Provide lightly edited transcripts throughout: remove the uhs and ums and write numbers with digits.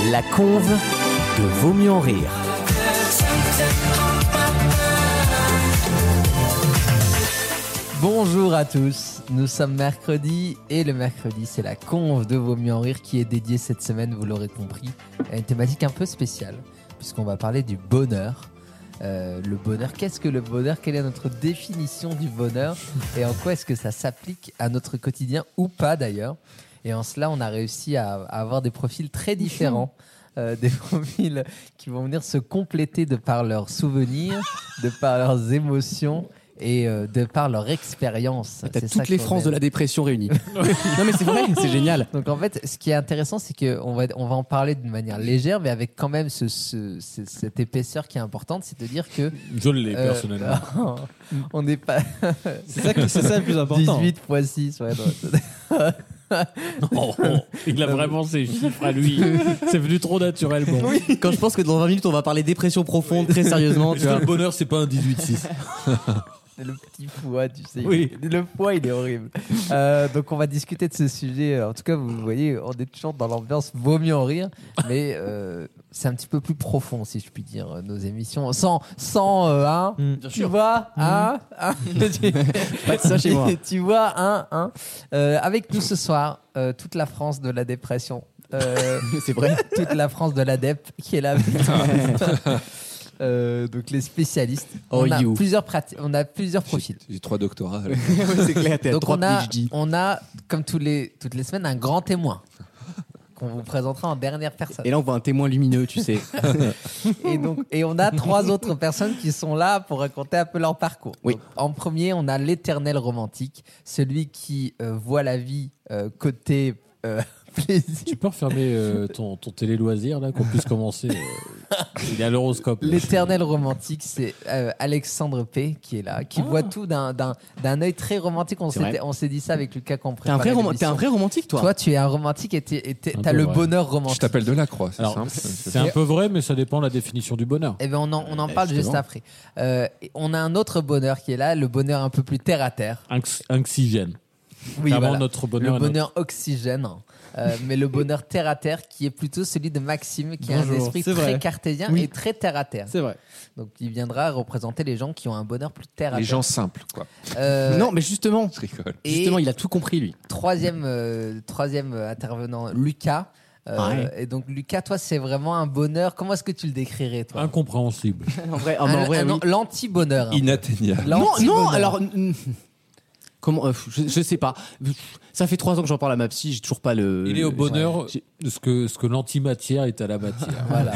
La conve de Vaut mieux en rire. Bonjour à tous, nous sommes mercredi et le mercredi c'est la conve de Vaut mieux en rire qui est dédiée cette semaine, vous l'aurez compris, à une thématique un peu spéciale puisqu'on va parler du bonheur. Le bonheur, qu'est-ce que le bonheur? Quelle est notre définition du bonheur? Et en quoi est-ce que ça s'applique à notre quotidien ou pas d'ailleurs? Et en cela, on a réussi à avoir des profils très différents. Des profils qui vont venir se compléter de par leurs souvenirs, de par leurs émotions et de par leur expérience. T'as toutes les Frances de la dépression réunies. Non mais c'est vrai, c'est génial. Donc en fait, ce qui est intéressant, c'est qu'on va en parler d'une manière légère, mais avec quand même cette épaisseur qui est importante, c'est de dire que... Je l'ai personnellement. On n'est pas... c'est ça le plus important. 18 x 6, ouais. Oh, il a vraiment ses chiffres à lui. C'est venu trop naturellement. Oui. Quand je pense que dans 20 minutes on va parler dépression profonde très sérieusement. Est-ce que le bonheur c'est pas un 18-6? Le petit foie, tu sais. Oui. Le foie, il est horrible. Donc, on va discuter de ce sujet. En tout cas, vous voyez, on est toujours dans l'ambiance Vaut mieux en rire. Mais c'est un petit peu plus profond, si je puis dire, nos émissions. Sans tu vois, pas de ça chez moi. Tu vois, avec nous ce soir, toute la France de la dépression. C'est vrai. Toute la France de l'ADEP qui est là avec nous. Donc les spécialistes. On a plusieurs profils. J'ai 3 doctorats. C'est clair. Donc on a comme toutes les semaines un grand témoin qu'on vous présentera en dernière personne. Et là on voit un témoin lumineux, tu sais. et on a 3 autres personnes qui sont là pour raconter un peu leur parcours. Oui. Donc, en premier, on a l'éternel romantique, celui qui voit la vie côté plaisir. Tu peux refermer ton télé-loisir là, qu'on puisse commencer. Il est à l'horoscope. L'éternel romantique, c'est Alexandre P qui est là, qui voit tout d'un œil très romantique. On s'est dit ça avec Lucas quand on préparait l'émission. T'es un vrai romantique, toi. Toi, tu es un romantique et t'as le bonheur romantique. Je t'appelle Delacroix, c'est simple. C'est un peu vrai, mais ça dépend de la définition du bonheur. Eh ben on en parle juste après. On a un autre bonheur qui est là, le bonheur un peu plus terre à terre. Oxygène. Oui, voilà. Notre bonheur. Le bonheur oxygène. Mais le bonheur terre à terre qui est plutôt celui de Maxime qui a un esprit très cartésien et très terre à terre. C'est vrai. Donc il viendra représenter les gens qui ont un bonheur plus terre à terre. Les gens simples, quoi. Non, mais justement, je rigole. Justement, il a tout compris, lui. Troisième intervenant, Lucas. Et donc Lucas, toi, c'est vraiment un bonheur. Comment est-ce que tu le décrirais, toi? Incompréhensible. En vrai, oui. L'anti-bonheur. Inatteignable. Non, alors. Comment je sais pas. Ça fait 3 ans que j'en parle à ma psy, j'ai toujours pas le. Il est au bonheur de ce que l'antimatière est à la matière. Voilà.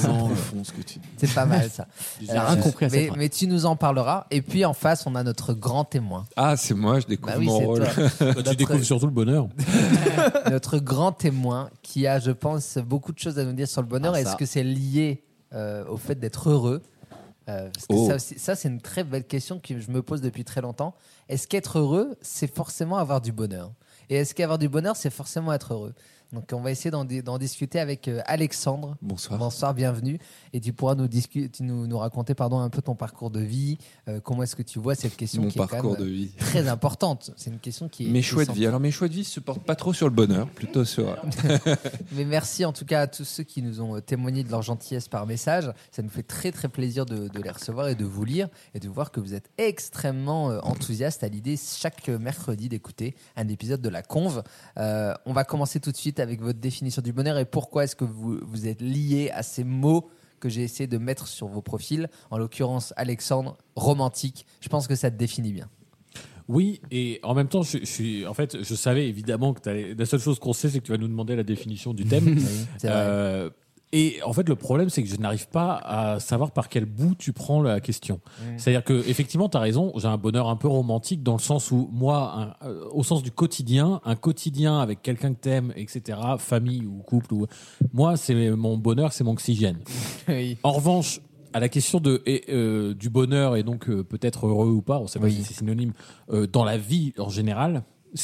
Ce que tu dis. C'est pas mal ça. J'ai rien compris à ça. Mais tu nous en parleras. Et puis en face, on a notre grand témoin. Ah, c'est moi, je découvre mon rôle. Tu découvres surtout le bonheur. Notre grand témoin qui a, je pense, beaucoup de choses à nous dire sur le bonheur. Est-ce que c'est lié au fait d'être heureux? Parce que ça, c'est une très belle question que je me pose depuis très longtemps. Est-ce qu'être heureux, c'est forcément avoir du bonheur? Et est-ce qu'avoir du bonheur, c'est forcément être heureux? Donc, on va essayer d'en discuter avec Alexandre. Bonsoir. Bonsoir, bienvenue. Et tu pourras nous raconter un peu ton parcours de vie. Comment est-ce que tu vois cette question qui est quand même très importante? C'est une question qui est... Mes choix de vie. Alors, mes choix de vie se portent pas trop sur le bonheur, plutôt sur... Mais merci en tout cas à tous ceux qui nous ont témoigné de leur gentillesse par message. Ça nous fait très très plaisir de les recevoir et de vous lire et de voir que vous êtes extrêmement enthousiaste à l'idée chaque mercredi d'écouter un épisode de La Conve. On va commencer tout de suite avec votre définition du bonheur et pourquoi est-ce que vous êtes lié à ces mots que j'ai essayé de mettre sur vos profils. En l'occurrence, Alexandre, romantique. Je pense que ça te définit bien. Oui, et en même temps, je savais évidemment que la seule chose qu'on sait, c'est que tu vas nous demander la définition du thème. Oui, c'est vrai. Et en fait, le problème, c'est que je n'arrive pas à savoir par quel bout tu prends la question. C'est-à-dire que, effectivement, tu as raison, j'ai un bonheur un peu romantique dans le sens où, moi, au sens du quotidien, un quotidien avec quelqu'un que t'aimes, etc., famille ou couple, moi, c'est mon bonheur, c'est mon oxygène. Oui. En revanche, à la question du bonheur et donc peut-être heureux ou pas, on ne sait pas si c'est synonyme, dans la vie en général.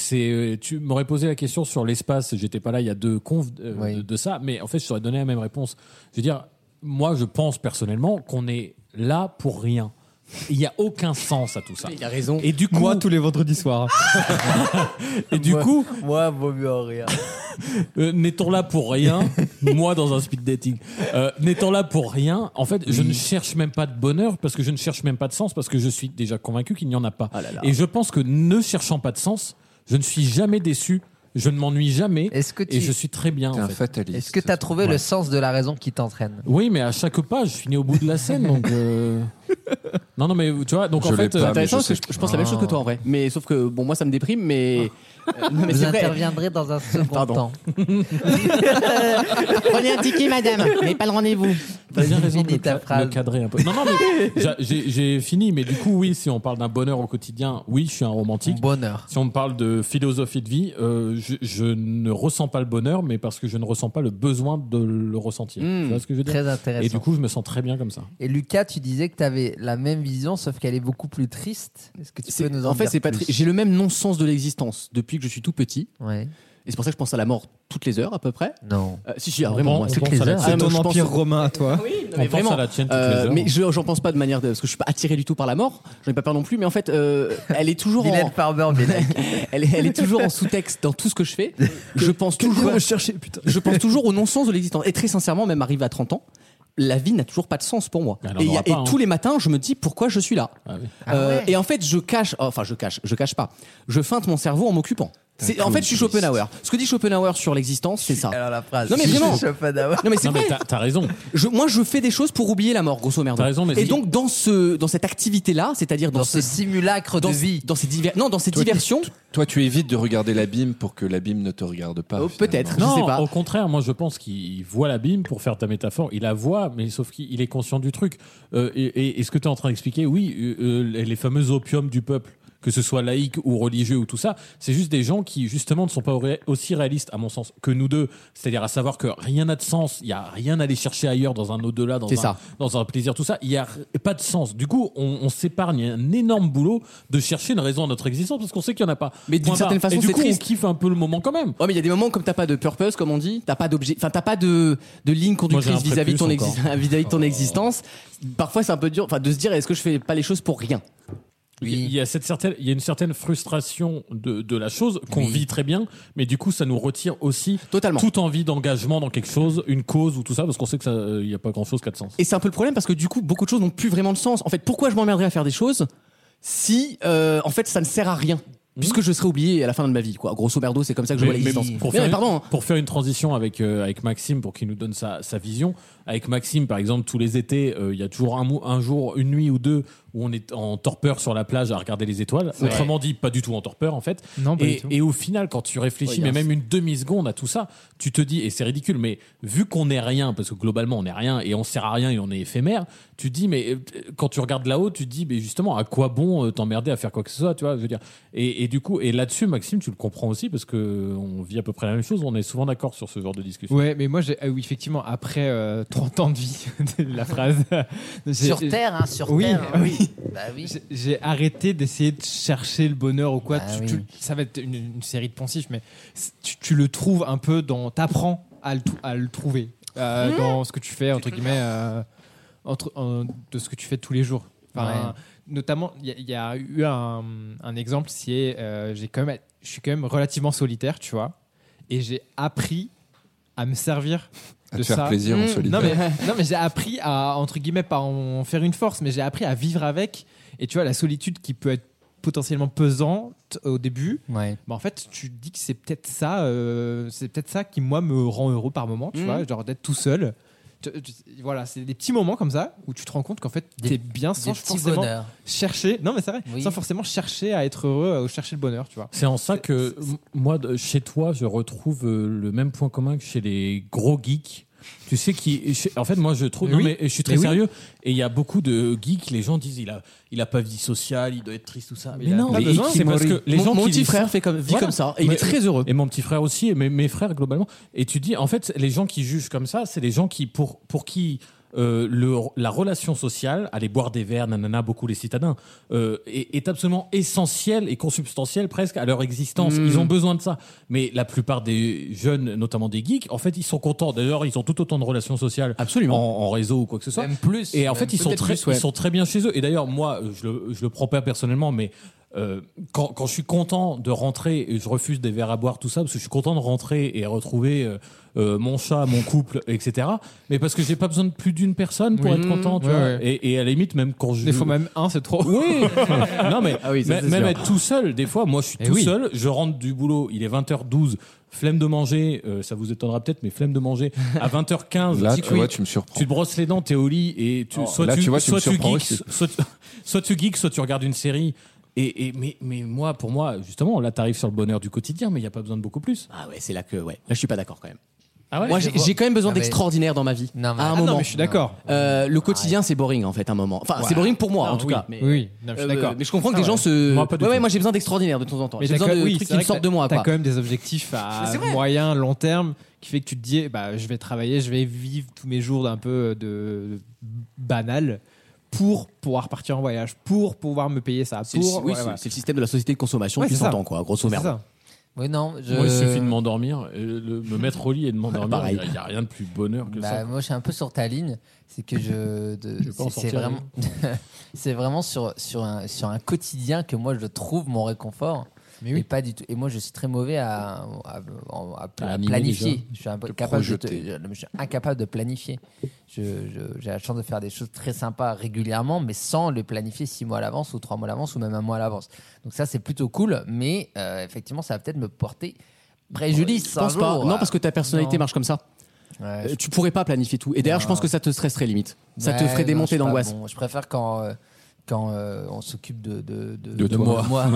Tu m'aurais posé la question sur l'espace, j'étais pas là, il y a 2 confs de ça, mais en fait je t'aurais donné la même réponse. Je veux dire, moi je pense personnellement qu'on est là pour rien. Il n'y a aucun sens à tout ça. Il a raison. Et du coup, Moi, tous les vendredis soirs. et du coup, Moi, vaut mieux en rire. n'étant là pour rien, moi dans un speed dating, n'étant là pour rien, en fait, je ne cherche même pas de bonheur parce que je ne cherche même pas de sens parce que je suis déjà convaincu qu'il n'y en a pas. Ah là là. Et je pense que ne cherchant pas de sens, je ne suis jamais déçu, je ne m'ennuie jamais Est-ce que et je suis très bien. T'es En un fait. fataliste. Est-ce que tu as trouvé Ouais. le sens de la raison qui t'entraîne? Oui, mais à chaque pas, je finis au bout de la scène, donc. Non, mais tu vois, donc Je en l'ai fait, pas, C'est mais intéressant je parce que je pense la même chose que toi en vrai. Mais sauf que bon, moi ça me déprime, mais. Non, mais Vous c'est vrai. interviendrez dans un second Pardon. temps. Prenez un ticket, madame, mais pas le rendez-vous. t'as bien raison de Finis ta le phrase. cadrer un peu. Non, mais j'ai fini, mais du coup, oui, si on parle d'un bonheur au quotidien, oui, je suis un romantique. Bonheur. Si on me parle de philosophie de vie, je ne ressens pas le bonheur, mais parce que je ne ressens pas le besoin de le ressentir. Tu vois ce que je veux dire? Très intéressant. Et du coup, je me sens très bien comme ça. Et Lucas, tu disais que tu avais la même vision, sauf qu'elle est beaucoup plus triste. Est-ce que tu peux nous en En fait, dire c'est pas plus? j'ai le même non-sens de l'existence depuis que je suis tout petit. Ouais. Et c'est pour ça que je pense à la mort toutes les heures à peu près. Non. Si, vraiment. Moi, On c'est pense les à la heures. tienne. C'est ton je pense- empire romain à toi. Oui, non, On mais pense vraiment. à la tienne toutes les heures. Mais j'en pense pas de manière parce que je suis pas attiré du tout par la mort. J'en ai pas peur non plus. Mais en fait, elle est toujours Mylène en, Farmer, Mylène. elle est toujours en sous-texte dans tout ce que je fais. Je pense toujours. chercher, putain. Je pense toujours au non-sens de l'existence. Et très sincèrement, même arrivé à 30 ans, la vie n'a toujours pas de sens pour moi. Elle en Et, aura pas, hein. tous les matins, je me dis pourquoi je suis là. Ah oui. ouais. Et en fait, je cache pas. Je feinte mon cerveau en m'occupant. En fait, je suis Schopenhauer. Ce que dit Schopenhauer sur l'existence, c'est ça. Alors la phrase. Non, mais vraiment. Schopenhauer. Non mais c'est Non, vrai. mais t'as raison. Moi, je fais des choses pour oublier la mort, grosso merdo. T'as raison, mais Et si- donc dans cette activité-là, c'est-à-dire Dans ce simulacre de vie. dans ces diversions, Toi, tu évites de regarder l'abîme pour que l'abîme ne te regarde pas. Oh, finalement. peut-être. Non, Je sais pas. au contraire, moi je pense qu'il voit l'abîme, pour faire ta métaphore, il la voit, mais sauf qu'il est conscient du truc. Et ce que tu es en train d'expliquer, oui, les fameux opiums du peuple, que ce soit laïque ou religieux ou tout ça, c'est juste des gens qui justement ne sont pas aussi réalistes, à mon sens, que nous deux. C'est-à-dire à savoir que rien n'a de sens, il n'y a rien à aller chercher ailleurs dans un au-delà, C'est ça. dans un plaisir, tout ça. Il n'y a pas de sens. Du coup, on s'épargne un énorme boulot de chercher une raison à notre existence parce qu'on sait qu'il n'y en a pas. Mais d'une Point certaine barre. façon, Et du c'est coup, triste. on kiffe un peu le moment quand même. Ouais, mais il y a des moments comme t'as pas de purpose, comme on dit, t'as pas d'objet, enfin t'as pas de ligne Moi, conductrice j'ai un vis-à-vis de ton prépuce encore. vis-à-vis de ton existence. Parfois, c'est un peu dur, enfin de se dire est-ce que je fais pas les choses pour rien. Il y a une certaine frustration de la chose qu'on Oui. vit très bien, mais du coup, ça nous retire aussi Totalement. toute envie d'engagement dans quelque chose, une cause ou tout ça, parce qu'on sait que il n'y a pas grand chose qui a de sens. Et c'est un peu le problème parce que du coup, beaucoup de choses n'ont plus vraiment de sens. En fait, pourquoi je m'emmerderais à faire des choses si en fait ça ne sert à rien? Puisque je serai oublié à la fin de ma vie, quoi. Grosso merdo, c'est comme ça que je vois l'existence. Pour Mais faire, pardon. pour faire une transition avec Maxime, pour qu'il nous donne sa vision, avec Maxime, par exemple, tous les étés, il y a toujours un jour, une nuit ou deux où on est en torpeur sur la plage à regarder les étoiles. Ouais. Autrement dit, pas du tout en torpeur, en fait. Non, pas du Et, tout. et au final, quand tu réfléchis, Ouais, mais même une demi-seconde à tout ça, tu te dis, et c'est ridicule, mais vu qu'on n'est rien, parce que globalement on n'est rien et on sert à rien et on est éphémère, tu te dis, mais quand tu regardes là-haut, tu te dis, mais justement, à quoi bon t'emmerder à faire quoi que ce soit, tu vois, je veux dire. Et du coup, et là-dessus, Maxime, tu le comprends aussi, parce que on vit à peu près la même chose, on est souvent d'accord sur ce genre de discussion. Ouais, mais moi, oui, effectivement, après 30 ans de vie, la phrase. Sur Terre, hein, sur Oui, Terre. hein. oui. Bah oui. J'ai arrêté d'essayer de chercher le bonheur ou quoi. Ah oui. Ça va être une série de poncifs, mais tu le trouves un peu dans. T'apprends à le trouver dans ce que tu fais, entre guillemets, de ce que tu fais tous les jours. Enfin, Ouais. Notamment, il y a eu un exemple, c'est je suis quand même relativement solitaire, tu vois, et j'ai appris à me servir À de te faire ça. plaisir en solitaire. Non mais j'ai appris à, entre guillemets, pas en faire une force, mais j'ai appris à vivre avec. Et tu vois, la solitude qui peut être potentiellement pesante au début, Ouais. bah en fait, tu te dis que c'est peut-être ça qui, moi, me rend heureux par moment, tu vois, genre d'être tout seul. Voilà, c'est des petits moments comme ça où tu te rends compte qu'en fait, t'es bien Des sans petits forcément bonheurs. chercher. Non, mais c'est vrai, Oui. sans forcément chercher à être heureux ou chercher le bonheur, tu vois. C'est en ça que moi, chez toi, je retrouve le même point commun que chez les gros geeks. Tu sais en fait, moi, je trouve. Mais Non, oui. mais je suis très Mais oui. sérieux. Et il y a beaucoup de geeks. Les gens disent il a pas vie sociale, il doit être triste, tout ça. Mais Mais il a non, pas mais besoin. c'est parce que les gens mon qui petit disent frère ça- vit Voilà. comme ça et il est Mais- très heureux. Et mon petit frère aussi, et mes frères globalement. Et tu dis, en fait, les gens qui jugent comme ça, c'est les gens qui, pour qui la relation sociale, aller boire des verres, nanana, beaucoup les citadins, est absolument essentielle et consubstantielle presque à leur existence. Ils ont besoin de ça. Mais la plupart des jeunes, notamment des geeks, en fait, ils sont contents. D'ailleurs, ils ont tout autant de relations sociales en réseau ou quoi que ce soit. Même plus. Et en fait, ils peut-être sont très bien chez eux. Et d'ailleurs, moi, je le prends pas personnellement, mais quand je suis content de rentrer, et je refuse des verres à boire, tout ça, parce que je suis content de rentrer et retrouver mon chat, mon couple, etc. Mais parce que j'ai pas besoin de plus d'une personne pour être content, tu vois. Et à la limite, même quand je... Des fois même un, c'est trop. Oui. Non, mais même sûr. être tout seul, des fois, moi, je suis seul, je rentre du boulot, il est 20h12, flemme de manger, ça vous étonnera peut-être, mais flemme de manger à 20h15. Là, tu vois, tu me surprends. Tu te brosses les dents, t'es au lit et soit tu geeks, soit tu regardes une série. Mais moi, pour moi, justement, là, t'arrives sur le bonheur du quotidien, mais il n'y a pas besoin de beaucoup plus. Ah ouais, c'est là que... Ouais. Là, je suis pas d'accord quand même. Ah ouais? Moi, j'ai quand même besoin Non, mais- d'extraordinaire dans ma vie. Non, mais- à un Ah, moment. Non, mais je suis d'accord. Le quotidien, c'est boring en fait, à un moment. Enfin, c'est boring pour moi, en tout cas. Mais, Oui, non, je suis d'accord. mais je comprends que des gens se. Moi, pas du tout. Moi, j'ai besoin d'extraordinaire de temps en temps. Mais J'ai besoin de trucs c'est qui me vrai que sortent de moi, T'as quoi. quand même des objectifs à C'est vrai. moyen, long terme qui fait que tu te dis, bah, je vais travailler, je vais vivre tous mes jours d'un peu de banal pour pouvoir partir en voyage, pour pouvoir me payer ça. C'est Pour, oui, ouais, ouais. c'est le système de la société de consommation Ouais, depuis c'est 100 ça. ans, quoi, grosso C'est merdo. ça. Oui, non. Moi, il suffit de m'endormir, me mettre au lit et de m'endormir. Pareil. Il n'y a rien de plus bonheur que Bah, ça. moi, je suis un peu sur ta ligne. C'est que vais pas en c'est sortir, vraiment, c'est vraiment sur un quotidien que moi, je trouve mon réconfort. Mais Et oui. pas du tout. Et moi, je suis très mauvais à animer planifier. déjà. Je suis Te incapable projeter. je suis incapable de planifier. J'ai la chance de faire des choses très sympas régulièrement, mais sans le planifier 6 mois à l'avance ou 3 mois à l'avance ou même 1 mois à l'avance. Donc ça, c'est plutôt cool, mais effectivement, ça va peut-être me porter préjudice. Je pense pas. Non, parce que ta personnalité Non. marche comme ça. Ouais, Tu pourrais pas planifier tout. Et d'ailleurs, je pense que ça te stresserait limite. Ça te Ouais, ferait des non, montées je suis pas d'angoisse. bon. Je préfère quand on s'occupe de toi. moi.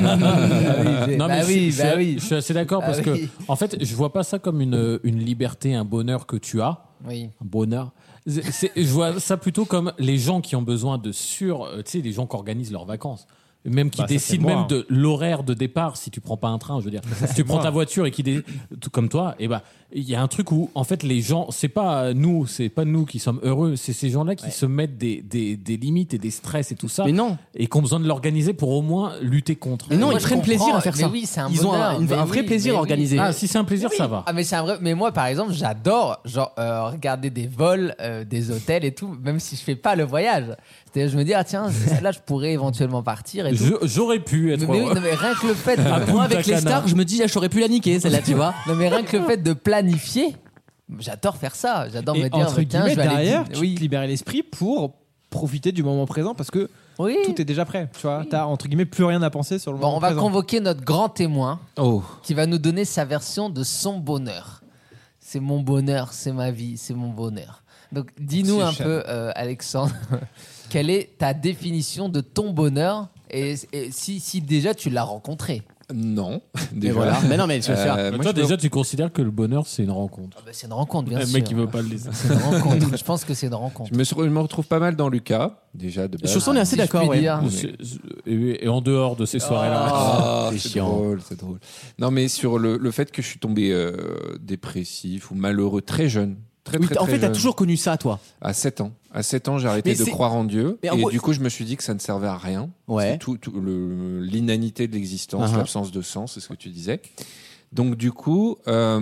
Non, mais je suis assez d'accord Bah parce que, oui. en fait, je vois pas ça comme une liberté, un bonheur que tu as. Oui. Un bonheur. Je vois ça plutôt comme les gens qui ont besoin de tu sais, les gens qui organisent leurs vacances. Même qui Bah, ça, décident c'est moi, même de l'horaire de départ si tu prends pas un train, je veux dire. Si tu prends ta voiture et tout comme toi, et bah, il y a un truc où, en fait, les gens, c'est pas nous qui sommes heureux, c'est ces gens-là qui se mettent des limites et des stress et tout ça. Mais non. Et qui ont besoin de l'organiser pour au moins lutter contre. Mais non, Moi, ils je prennent plaisir comprends, à faire mais ça. oui, c'est un Ils ont bonheur, mais un vrai oui, plaisir mais à oui. organiser. Ah, si c'est un plaisir, ça va. Ah, mais c'est un vrai. Mais moi, par exemple, j'adore genre regarder des vols, des hôtels et tout, même si je fais pas le voyage. C'est-à-dire, je me dis tiens, là, je pourrais éventuellement partir et tout. J'aurais pu être Mais oui, heureux. non, mais rien que le fait. Moi, avec les Cana. stars, je me dis, j'aurais pu la niquer, celle-là, tu vois. Non, mais rien que le fait de planifier, j'adore faire ça. J'adore Et me dire entre tiens, guillemets, je vais aller. derrière, tu Oui, te libérer l'esprit pour profiter du moment présent parce que oui. tout est déjà prêt. Tu vois, t'as entre guillemets plus rien à penser sur le Bon, moment on va présent. convoquer notre grand témoin Oh, qui va nous donner sa version de son bonheur. C'est mon bonheur, c'est ma vie, c'est mon bonheur. Donc, dis-nous un C'est peu, Alexandre, quelle est ta définition de ton bonheur et si déjà tu l'as rencontré. non. Mais Déjà. voilà. Mais non, mais tu vas faire. Moi, Toi, je déjà, tu considères que le bonheur, c'est une rencontre. Ah bah, c'est une rencontre, bien Le sûr. mec, il veut pas le laisser. C'est une rencontre. Je pense que c'est une rencontre. je me retrouve pas mal dans Lucas, déjà de base. Sur ça, on est assez Si je d'accord, puis ouais. dire. Et en dehors de ces soirées-là. Ah, c'est c'est chiant. drôle, c'est drôle. Non, mais sur le fait que je suis tombé dépressif ou malheureux très jeune. Très, Oui, très, en très fait, t'as jeune. toujours connu ça, toi. À 7 ans. À 7 ans, j'ai arrêté Mais de c'est- croire en Dieu. Mais en Et gros- du coup, je me suis dit que ça ne servait à rien. Ouais. C'est tout l'inanité de l'existence, Uh-huh. l'absence de sens, c'est ce que tu disais. Donc, du coup,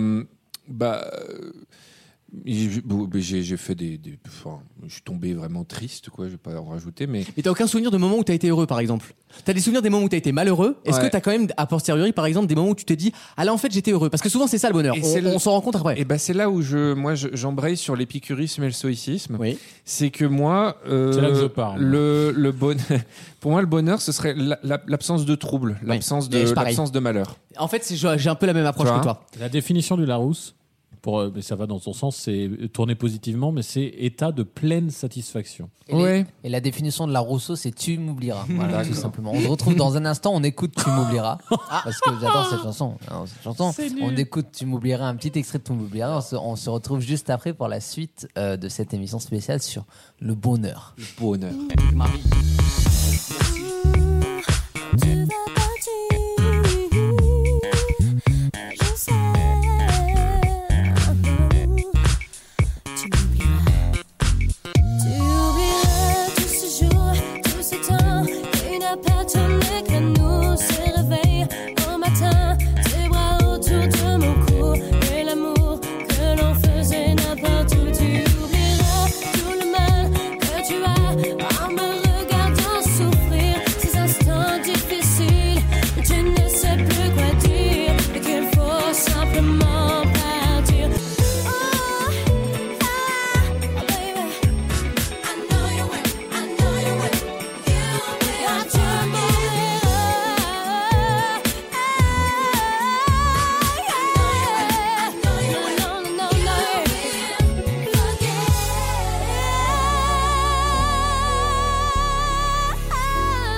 j'ai fait enfin, je suis tombé vraiment triste, quoi. Je vais pas en rajouter, mais Mais t'as aucun souvenir de moments où t'as été heureux, par exemple. T'as des souvenirs des moments où t'as été malheureux. Est-ce Ouais. que t'as quand même, a posteriori, par exemple, des moments où tu t'es dit, ah là, en fait, j'étais heureux. Parce que souvent, c'est ça le bonheur. Et c'est On s'en rend compte après. et ben c'est là où j'embraye sur l'épicurisme et le stoïcisme. Oui. C'est que moi, C'est là que je parle. le pour moi, le bonheur, ce serait l'absence de trouble, l'absence Et je pareil. l'absence de malheur. En fait, j'ai un peu la même approche Tu vois que toi. La définition du Larousse, mais ça va dans ton sens, c'est tourner positivement, mais c'est état de pleine satisfaction. Et la définition de la Rousseau, c'est tu m'oublieras. Voilà, tout simplement. On se retrouve dans un instant, on écoute Tu m'oublieras. Parce que j'adore cette chanson. Alors, cette chanson, on écoute Tu m'oublieras, un petit extrait de Tu m'oublieras. On se retrouve juste après pour la suite de cette émission spéciale sur le bonheur. Le bonheur. Tu vas partir, je sais. Tu m'oublieras.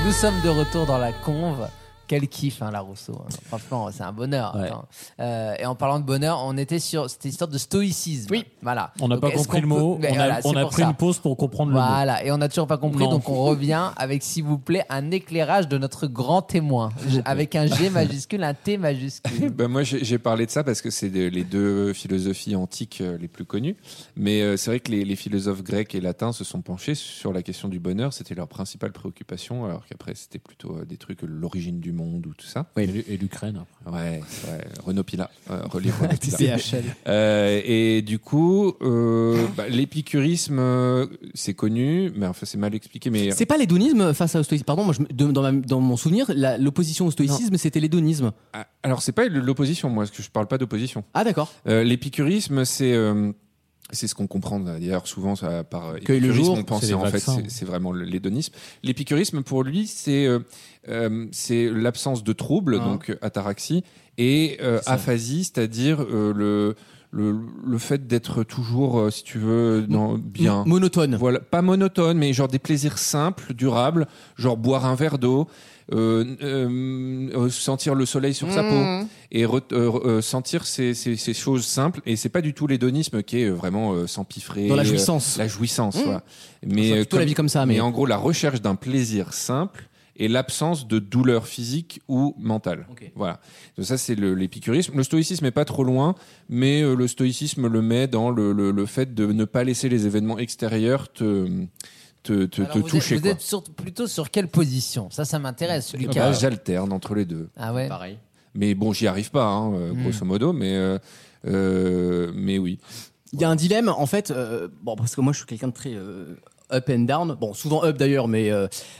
Nous sommes de retour dans la conve. Quel kiff, hein, la Rousseau. Hein. Franchement, c'est un bonheur. Ouais. Attends. Et en parlant de bonheur, on était sur cette histoire de stoïcisme. Oui. Voilà. On n'a Donc, pas est-ce compris qu'on le peut- mot. Mais On voilà, a c'est pour pris ça. une pause pour comprendre le mot. Voilà, et on n'a toujours pas compris, Non. donc on revient avec, s'il vous plaît, un éclairage de notre grand témoin, avec un G majuscule, un T majuscule. Ben moi, j'ai parlé de ça parce que c'est les deux philosophies antiques les plus connues. Mais c'est vrai que les philosophes grecs et latins se sont penchés sur la question du bonheur. C'était leur principale préoccupation, alors qu'après, c'était plutôt des trucs, l'origine du monde ou tout ça. Et l'Ukraine après. Ouais, Renaud Pila. Relire Renaud Pila. TCHL. Et du coup, l'épicurisme, c'est connu, mais enfin, c'est mal expliqué. Mais C'est pas l'hédonisme face au stoïcisme. Pardon, moi, dans mon souvenir, l'opposition au stoïcisme, c'était l'hédonisme. alors, c'est pas l'opposition, moi, parce que je parle pas d'opposition. Ah, d'accord. L'épicurisme, c'est ce qu'on comprend d'ailleurs souvent ça, par Cueille le épicurisme, jour, on c'est pensait les en fait vaccins. c'est vraiment l'hédonisme. L'épicurisme pour lui c'est l'absence de trouble, donc ataraxie, et aphasie, c'est-à-dire le fait d'être toujours, si tu veux, bien. Monotone. Voilà, pas monotone, mais genre des plaisirs simples, durables, genre boire un verre d'eau, sentir le soleil sur sa peau et sentir ces choses simples. Et c'est pas du tout l'hédonisme qui est vraiment s'empiffrer. Dans la jouissance. La jouissance, voilà. Enfin, Mais plutôt la vie comme ça, mais en gros, la recherche d'un plaisir simple et l'absence de douleur physique ou mentale. Ok. Voilà. Donc ça, c'est l'épicurisme. Le stoïcisme est pas trop loin, mais le stoïcisme le met dans le fait de ne pas laisser les événements extérieurs te Alors, toucher. vous êtes plutôt sur quelle position? Ça m'intéresse, Bah, Lucas. j'alterne entre les deux. Ah ouais. pareil. Mais bon, j'y arrive pas, hein, grosso modo, mais oui. Il y a un dilemme, en fait, parce que moi je suis quelqu'un de très up and down, bon, souvent up d'ailleurs, mais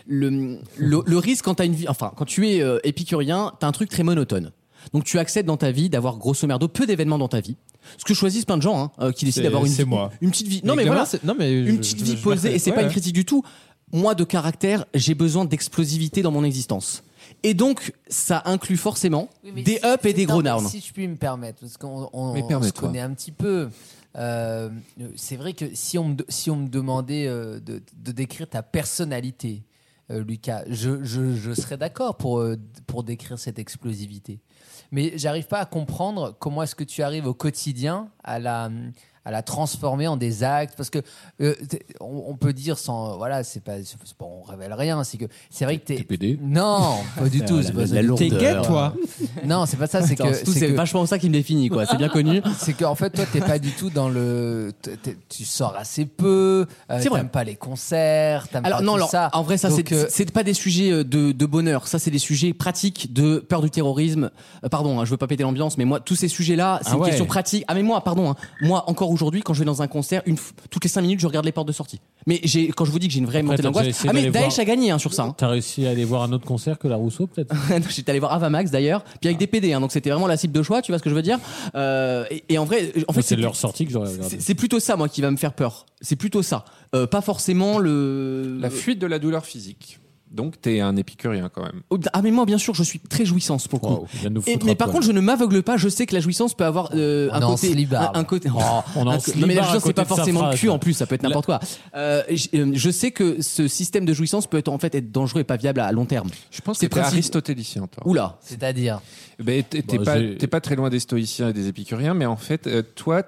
le risque quand t'as une vie, enfin, quand tu es épicurien, t'as un truc très monotone. Donc tu acceptes dans ta vie d'avoir grosso merdo peu d'événements dans ta vie. Ce que choisissent plein de gens qui décident d'avoir une petite vie. Non mais voilà, une petite vie posée, et c'est pas une critique du tout. Moi de caractère, j'ai besoin d'explosivité dans mon existence. Et donc, ça inclut forcément Oui, mais des up et des gros mais down. Si je puis me permettre, parce qu'on Mais se permets-toi. connaît un petit peu. C'est vrai que si on me demandait de décrire ta personnalité, Lucas, je serais d'accord pour décrire cette explosivité. Mais j'arrive pas à comprendre comment est-ce que tu arrives au quotidien à la transformer en des actes, parce que on peut dire sans, voilà, c'est pas, on révèle rien, c'est que c'est vrai que t'es TPD. non, pas du tout, c'est pas ça la du tout. lourdeur. T'es gay, toi? Non, c'est pas ça, c'est Attends, que surtout, c'est vachement ça qui me définit, quoi. C'est bien connu. c'est qu'en fait, toi, t'es pas du tout dans le. Tu sors assez peu. C'est vrai. T'aimes pas les concerts. T'aimes Alors pas non, tout alors, ça. en vrai, ça Donc, c'est pas des sujets de bonheur. Ça, c'est des sujets pratiques de peur du terrorisme. Pardon, hein, je veux pas péter l'ambiance, mais moi, tous ces sujets-là, c'est Ah une ouais. question pratique. Ah mais moi, pardon, hein, moi encore aujourd'hui, quand je vais dans un concert, toutes les 5 minutes, je regarde les portes de sortie. Mais quand je vous dis que j'ai une vraie Après, montée t'as d'angoisse, déjà essayé ah mais d'aller Daesh voir- a gagné sur ça. Hein. T'as réussi à aller voir un autre concert que la Rousseau, peut-être? J'étais allé voir Avamax d'ailleurs, puis avec des PD, hein, donc c'était vraiment la cible de choix. Tu vois ce que je veux dire et en vrai, C'est leur sortie que j'aurais regardé. c'est plutôt ça moi qui va me faire peur. C'est plutôt ça, pas forcément La fuite de la douleur physique. Donc, t'es un épicurien quand même. Ah mais moi bien sûr je suis très jouissance pour le coup. Wow, il vient de nous Et- foutre mais à par poil. contre je ne m'aveugle pas, je sais que la jouissance peut avoir On est un en côté slibard. un côté On est en non mais la slibard à jouissance c'est côté pas de sa forcément le phrase. cul en plus, ça peut être n'importe quoi. Je sais que ce système de jouissance peut être dangereux et pas viable à long terme. Je pense C'est que t'es principe- aristotélicien, toi. Oula. c'est-à-dire. Ben, t'es Bah, j'ai- pas très loin des stoïciens et des épicuriens, mais en fait, toi,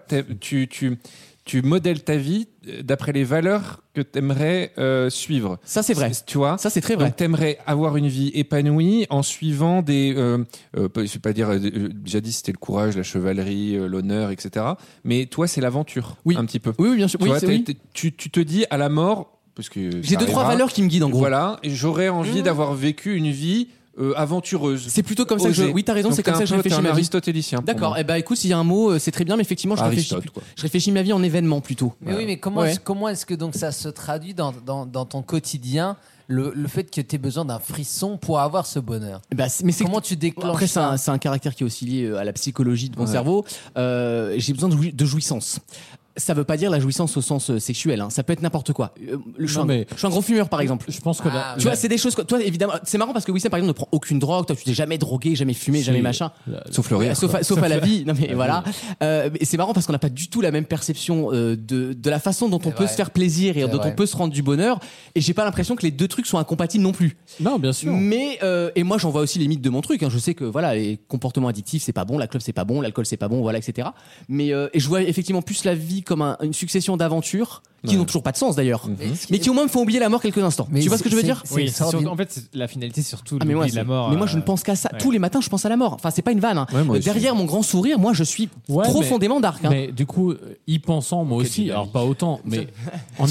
tu modèles ta vie d'après les valeurs que t'aimerais suivre. Ça c'est vrai. Tu vois. Ça c'est très vrai. Donc t'aimerais avoir une vie épanouie en suivant des, je vais pas dire, jadis c'était le courage, la chevalerie, l'honneur, etc. Mais toi c'est l'aventure, Oui. un petit peu. Oui bien sûr. Tu Oui, vois, c'est- oui. tu te dis à la mort, parce que J'ai ça 2-3 arrivera, valeurs qui me guident en gros. Voilà, et j'aurais envie d'avoir vécu une vie aventureuse. C'est plutôt comme ça que je. Osée. Oui t'as raison, Donc c'est comme t'es ça un que je peu- réfléchis t'es un ma vie. aristotélicien. pour D'accord. moi. Eh ben écoute, s'il y a un mot, c'est très bien, mais effectivement, je Aristote, réfléchis. quoi. Je réfléchis ma vie en événement plutôt. Mais oui, mais comment Ouais. comment est-ce que donc ça se traduit dans ton quotidien, le fait que tu aies besoin d'un frisson pour avoir ce bonheur? Mais c'est Comment tu déclenches Après, ça? c'est un caractère qui est aussi lié à la psychologie de mon cerveau. J'ai besoin de jouissance. ça veut pas dire la jouissance au sens sexuel. Hein. Ça peut être n'importe quoi. Je suis un gros fumeur, par exemple. Je pense que Tu vois, c'est des choses. Toi, évidemment, c'est marrant parce que Wissem, par exemple, ne prend aucune drogue. Toi, tu t'es jamais drogué, jamais fumé, jamais machin. Sauf le rire. Sauf à la vie. Non mais voilà. Et c'est marrant parce qu'on n'a pas du tout la même perception de la façon dont on C'est peut vrai. se faire plaisir et C'est dont vrai. on peut se rendre du bonheur. Et j'ai pas l'impression que les deux trucs sont incompatibles non plus. Non, bien sûr. Mais et moi j'en vois aussi les limites de mon truc. Hein. Je sais que voilà, les comportements addictifs c'est pas bon, la clope c'est pas bon, l'alcool c'est pas bon, voilà, etc. Mais et je vois effectivement plus la vie comme une succession d'aventures qui n'ont toujours pas de sens d'ailleurs, mais qui au moins me font oublier la mort quelques instants. Mais Tu vois ce que je veux dire? c'est Oui, extraordinaire. en fait, la finalité, c'est surtout Ah mais moi, l'oubli de la mort. mais moi je ne pense qu'à ça. ouais. Tous les matins je pense à la mort. Enfin c'est pas une vanne. Hein. Ouais, moi aussi. Derrière mon grand sourire, moi je suis Ouais, profondément dark. Hein. Mais du coup, y pensant, moi aussi, alors pas autant, mais en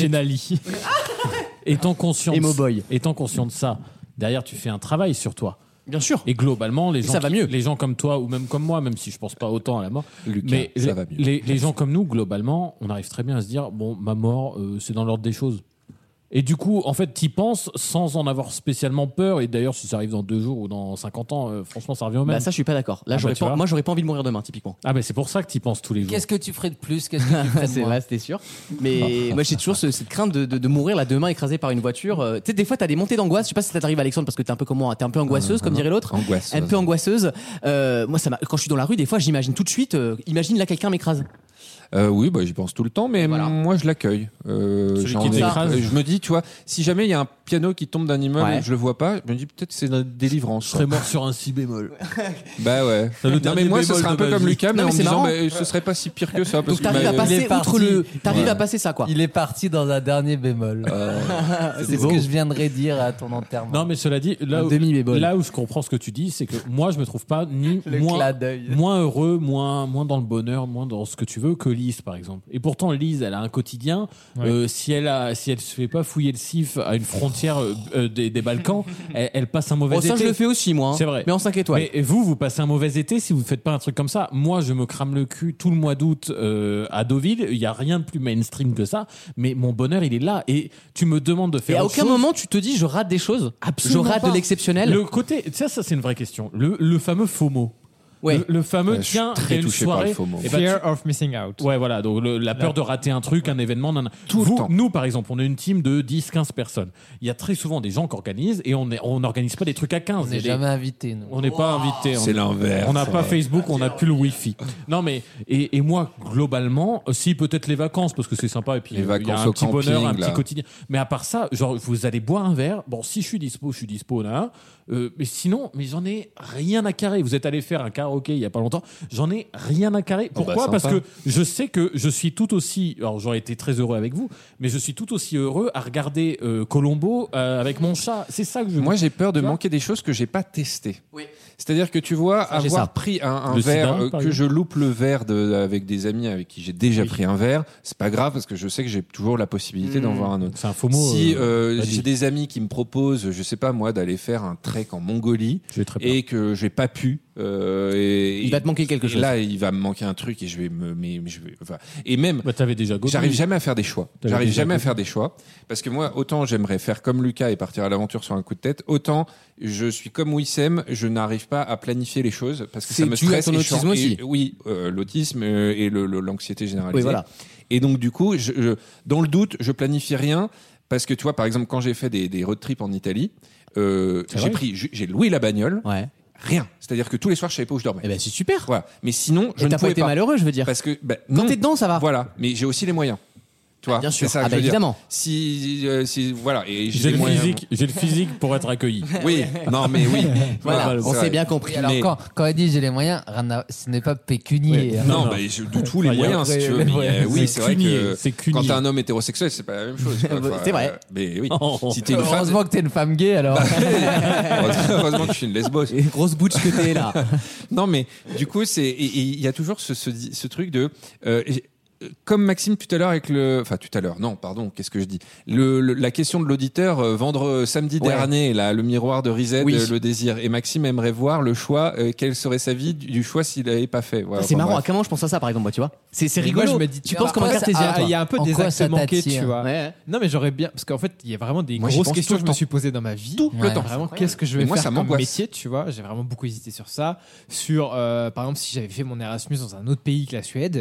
étant conscient, Emo boy. étant conscient de ça, derrière, tu fais un travail sur toi. Bien sûr. Et globalement, les gens, ça va mieux. les gens comme toi ou même comme moi, même si je pense pas autant à la mort, Lucas, mais ça va mieux. les gens comme nous, globalement, on arrive très bien à se dire bon, ma mort, c'est dans l'ordre des choses. Et du coup, en fait, t'y penses sans en avoir spécialement peur. Et d'ailleurs, si ça arrive dans 2 jours ou dans 50 ans, franchement, ça revient au même. Bah ça je suis pas d'accord. Là Ah, j'aurais bah, tu pas, vois. moi j'aurais pas envie de mourir demain typiquement. Ah, ben c'est pour ça que t'y penses tous les jours. Qu'est-ce que tu ferais de plus? Qu'est-ce que tu ferais de C'est moins? vrai, c'était sûr. Mais moi j'ai toujours cette crainte de mourir là demain écrasé par une voiture. Tu sais des fois t'as des montées d'angoisse. Je sais pas si ça t'arrive Alexandre parce que t'es un peu comme moi. T'es un peu angoisseuse comme dirait l'autre. Angoisse. Un peu angoisseuse. Moi quand je suis dans la rue des fois j'imagine tout de suite. Imagine là quelqu'un m'écrase. Oui, bah, j'y pense tout le temps, mais Voilà. moi je l'accueille. Celui J'en qui ai- t'écrase. Je me dis, tu vois, si jamais il y a un piano qui tombe d'un immeuble Ouais. et que je le vois pas, je me dis peut-être c'est une délivrance. Je serais mort sur un si bémol. Bah ouais. C'est le Non dernier mais moi ce bémol serait un de peu ma comme vie. Lucas, mais Non, en mais me c'est disant, marrant. bah, ce serait pas si pire que ça. Parce Donc t'arrives à il est passer parti. outre le. T'arrives Ouais. à passer ça quoi. Il est parti dans un dernier bémol. C'est ce beau. que je viendrais dire à ton enterrement. Non, mais cela dit, Un demi-bémol. là où je comprends ce que tu dis, c'est que moi, je me trouve pas ni Le moins, clin d'œil. moins heureux, moins dans le bonheur, moins dans ce que tu veux que Lise, par exemple. Et pourtant, Lise, elle a un quotidien. Ouais. Si elle se fait pas fouiller le sif à une frontière des Balkans, elle passe un mauvais Bon, ça été. je le fais aussi moi. Hein. C'est vrai. Mais en 5 étoiles. Mais vous passez un mauvais été si vous ne faites pas un truc comme ça. Moi, je me crame le cul tout le mois d'août à Deauville. Il y a rien de plus mainstream que ça. Mais mon bonheur, il est là. Et tu me demandes de faire Et à autre aucun chose. moment tu te dis je rate des choses. Absolument Je rate pas. de l'exceptionnel. Le côté, ça c'est une vraie question. Le fameux FOMO. Ouais. Le fameux, Je suis tiens, très il y a une touché par soirée. le FOMO. Eh ben, Fear of missing out. Ouais, voilà. Donc, la peur de rater un truc, un événement. Tout le temps. Nous, par exemple, on est une team de 10-15 personnes. Il y a très souvent des gens qui organisent et on n'organise pas des trucs à 15. On Il y n'est a des- jamais invité, nous. On n'est pas invité. C'est l'inverse. On n'a pas Facebook, on n'a plus le Wi-Fi. Non, mais, et moi, globalement, si peut-être les vacances, parce que c'est sympa, et puis Les il y a vacances un au petit bonheur, camping, un petit là. quotidien. Mais à part ça, genre, vous allez boire un verre. Bon, si je suis dispo, là. Mais sinon, mais j'en ai rien à carrer. Vous êtes allé faire un karaoké il y a pas longtemps. J'en ai rien à carrer. Oh, bah, Pourquoi? Parce sympa. que je sais que je suis tout aussi. Alors, j'aurais été très heureux avec vous, mais je suis tout aussi heureux à regarder Colombo avec mon chat. C'est ça que je. Moi, j'ai peur de Tu vois manquer des choses que j'ai pas testées. Oui. C'est-à-dire que tu vois, Ça, j'ai avoir ça. pris un Le verre, sida, par que exemple. je loupe le verre avec des amis avec qui j'ai déjà pris un verre, c'est pas grave parce que je sais que j'ai toujours la possibilité d'en voir un autre. C'est un faux mot. Si vas-y. j'ai des amis qui me proposent, je sais pas moi, d'aller faire un trek en Mongolie J'ai très peur. et que j'ai pas pu, Il va te manquer quelque et chose. là, il va me manquer un truc et et même. Bah, t'avais déjà goûté. J'arrive jamais à faire des choix. T'avais J'arrive déjà jamais à goûté. faire des choix parce que moi, autant j'aimerais faire comme Lucas et partir à l'aventure sur un coup de tête, autant je suis comme Wissem, je n'arrive pas à planifier les choses parce que C'est ça me dû à stresse. ton et autisme et- aussi. oui, l'autisme et l'anxiété généralisée. Oui, voilà. Et donc du coup, dans le doute, je planifie rien parce que tu vois, par exemple, quand j'ai fait des road trips en Italie, vrai j'ai loué la bagnole, Ouais. rien. C'est-à-dire que tous les soirs, je savais pas où je dormais. Eh ben c'est super. Voilà. Mais sinon, je Et ne t'as pas pouvais été pas. malheureux, je veux dire. Parce que Quand non. t'es dedans, ça va. Voilà, mais j'ai aussi les moyens. Tu vois, bien sûr. c'est ça Ah que bah je veux dire. évidemment. Si voilà, et J'ai les le moyens. physique pour être accueilli. Oui, non mais oui. Voilà, c'est on vrai. s'est bien compris. Oui, alors Mais- quand elle dit j'ai les moyens, ce n'est pas pécunier. hein. Non, Non. mais de tous les Enfin, il y a moyens, si après tu veux. les Mais, moyens. oui, c'est vrai cunier, que c'est quand cunier. t'es un homme hétérosexuel, c'est pas la même chose. quoi. Enfin, C'est vrai. Mais oui. Oh. Si t'es une femme, Heureusement que t'es une femme gay alors. heureusement que je suis une lesbo. Et grosse bouche que t'es là. Non, mais du coup, et il y a toujours ce truc de. Comme Maxime tout à l'heure avec non, pardon, qu'est-ce que je dis la question de l'auditeur, vendre samedi Ouais. dernier, là, le miroir de Rizet, Oui. le désir. Et Maxime aimerait voir le choix, quelle serait sa vie du choix s'il n'avait pas fait. Voilà, C'est enfin, marrant. À bref. quel moment je pense à ça, par exemple, moi, tu vois. C'est Et rigolo. moi, je me dis, tu penses en comme un quoi cartésien, ça- toi. il y a un peu En des quoi actes ça manqués, t'attire tu vois. Ouais. Non, mais j'aurais bien. Parce qu'en fait, il y a vraiment des Moi, j'y grosses pense questions tout que le je me suis posées dans ma vie. Tout le Ouais. temps. Vraiment, qu'est-ce que je vais Et moi, ça faire comme m'angoisse. métier, tu vois. J'ai vraiment beaucoup hésité sur ça. Sur, par exemple, si j'avais fait mon Erasmus dans un autre pays que la Suède,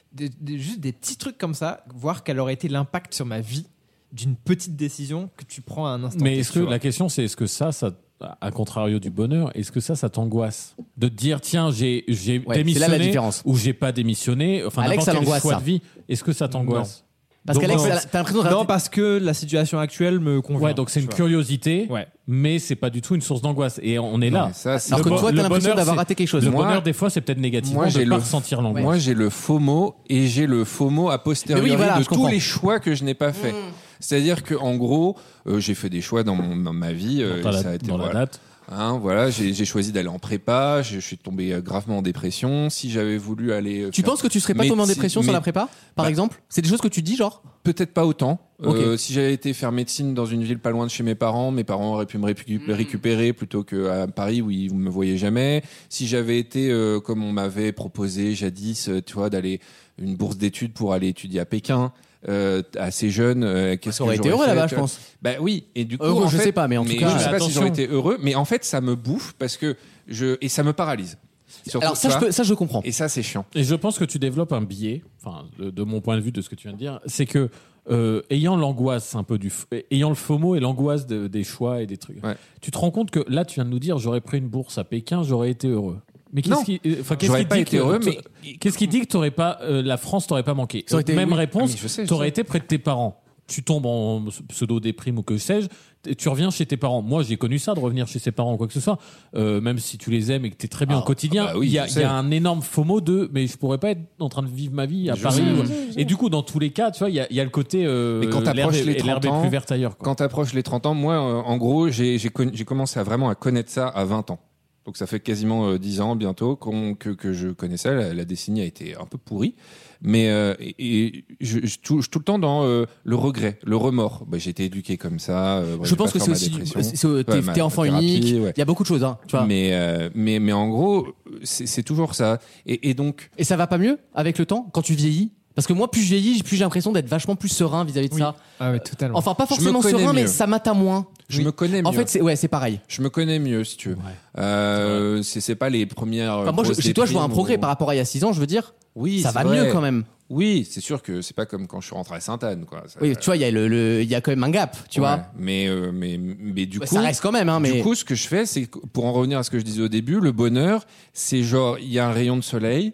juste des petits trucs comme ça, voir quel aurait été l'impact sur ma vie d'une petite décision que tu prends à un instant. Mais T, est-ce tu que vois. la question c'est est-ce que ça à contrario du bonheur, est-ce que ça t'angoisse de te dire tiens j'ai Ouais, c'est là la démissionné différence. ou j'ai pas démissionné, enfin Alex, ça n'importe quel l'angoisse, choix ça. de vie, est-ce que ça t'angoisse? Parce Donc, qu'Alex, en fait, t'as l'impression de Non, parce que la situation actuelle me convient. Ouais, donc c'est tu une vois. curiosité, Ouais. mais c'est pas du tout une source d'angoisse. Et on est là. Ouais, ça, c'est- Alors que Le toi, bo- t'as le l'impression bonheur, d'avoir c'est- raté quelque chose. Le Moi- bonheur, des fois, c'est peut-être négativement moi, de j'ai pas le- ressentir l'angoisse. Moi, j'ai le FOMO et j'ai le FOMO a posteriori Mais oui, voilà, de je tous comprends. les choix que je n'ai pas fait. C'est-à-dire que en gros, j'ai fait des choix dans ma vie. Dans et ça a été, la voilà. date. Hein, voilà, j'ai choisi d'aller en prépa. Je suis tombé gravement en dépression. Si j'avais voulu aller, Tu penses que tu serais pas tombé en médecine- dépression sur la prépa, par Bah- exemple? C'est des choses que tu dis, genre? peut-être pas autant. Ok. Si j'avais été faire médecine dans une ville pas loin de chez mes parents auraient pu me récupérer plutôt qu'à Paris où ils me voyaient jamais. Si j'avais été, comme on m'avait proposé jadis, tu vois, d'aller une bourse d'études pour aller étudier à Pékin, assez jeune, qu'est-ce T'aurais que été j'aurais heureux fait, là-bas, tu je vois. pense. Bah oui, et du coup, Heureux, en je fait- sais pas, mais en tout cas, je sais pas si attention. j'aurais été heureux, mais en fait, ça me bouffe parce que et ça me paralyse. Surtout, Alors ça, tu vois, je comprends. et ça, c'est chiant. Et je pense que tu développes un biais, enfin, de mon point de vue, de ce que tu viens de dire, c'est que ayant l'angoisse un peu ayant le FOMO et l'angoisse des choix et des trucs, Ouais. tu te rends compte que là, tu viens de nous dire, j'aurais pris une bourse à Pékin, j'aurais été heureux. Mais Non. qu'est-ce J'aurais qui pas dit été que- heureux, mais qu'est-ce qui dit que t'aurais pas, la France t'aurait pas manqué? Ça aurait été- Même oui. réponse, Ah, mais je sais, t'aurais été près de tes parents. Tu tombes en pseudo-déprime ou que sais-je, tu reviens chez tes parents. Moi, j'ai connu ça, de revenir chez ses parents ou quoi que ce soit. Même si tu les aimes et que tu es très bien Ah, au quotidien, ah bah oui, il y a je sais. un énorme FOMO mais je pourrais pas être en train de vivre ma vie à Je Paris. sais, Et du coup, dans tous les cas, tu vois, il y a le côté Mais quand t'approches les 30 l'herbe est ans, plus verte ailleurs. Quoi. Quand t'approches les 30 ans, moi, en gros, j'ai commencé à vraiment à connaître ça à 20 ans. Donc ça fait quasiment 10 ans bientôt que je connaissais. La décennie a été un peu pourrie. Mais je touche tout le temps dans le regret, le remords. Bah, j'ai été éduqué comme ça. Je pense que c'est aussi, t'es enfant unique. Il y a beaucoup de choses, hein, tu vois. Mais en gros, c'est toujours ça. Et donc, Et ça va pas mieux avec le temps quand tu vieillis? Parce que moi, plus je vieillis, plus j'ai l'impression d'être vachement plus serein vis-à-vis de ça. Ah ouais, totalement. Enfin, pas Je me forcément connais serein, mais mieux. ça m'atteint moins. je me connais mieux. En fait, c'est pareil. je me connais mieux, si tu veux. C'est pas les premières. Enfin, moi, grosses chez toi, je vois un déprimes progrès ou- par rapport à il y a 6 ans, je veux dire. Oui, Ça c'est va vrai. mieux quand même. Oui, c'est sûr que c'est pas comme quand je suis rentré à Sainte-Anne, quoi. Ça- Oui, tu vois, il y a il y a quand même un gap, tu Ouais. vois. Mais du Ouais, coup, ça reste quand même, hein, mais. du coup, ce que je fais, c'est que, pour en revenir à ce que je disais au début, le bonheur, c'est genre, il y a un rayon de soleil.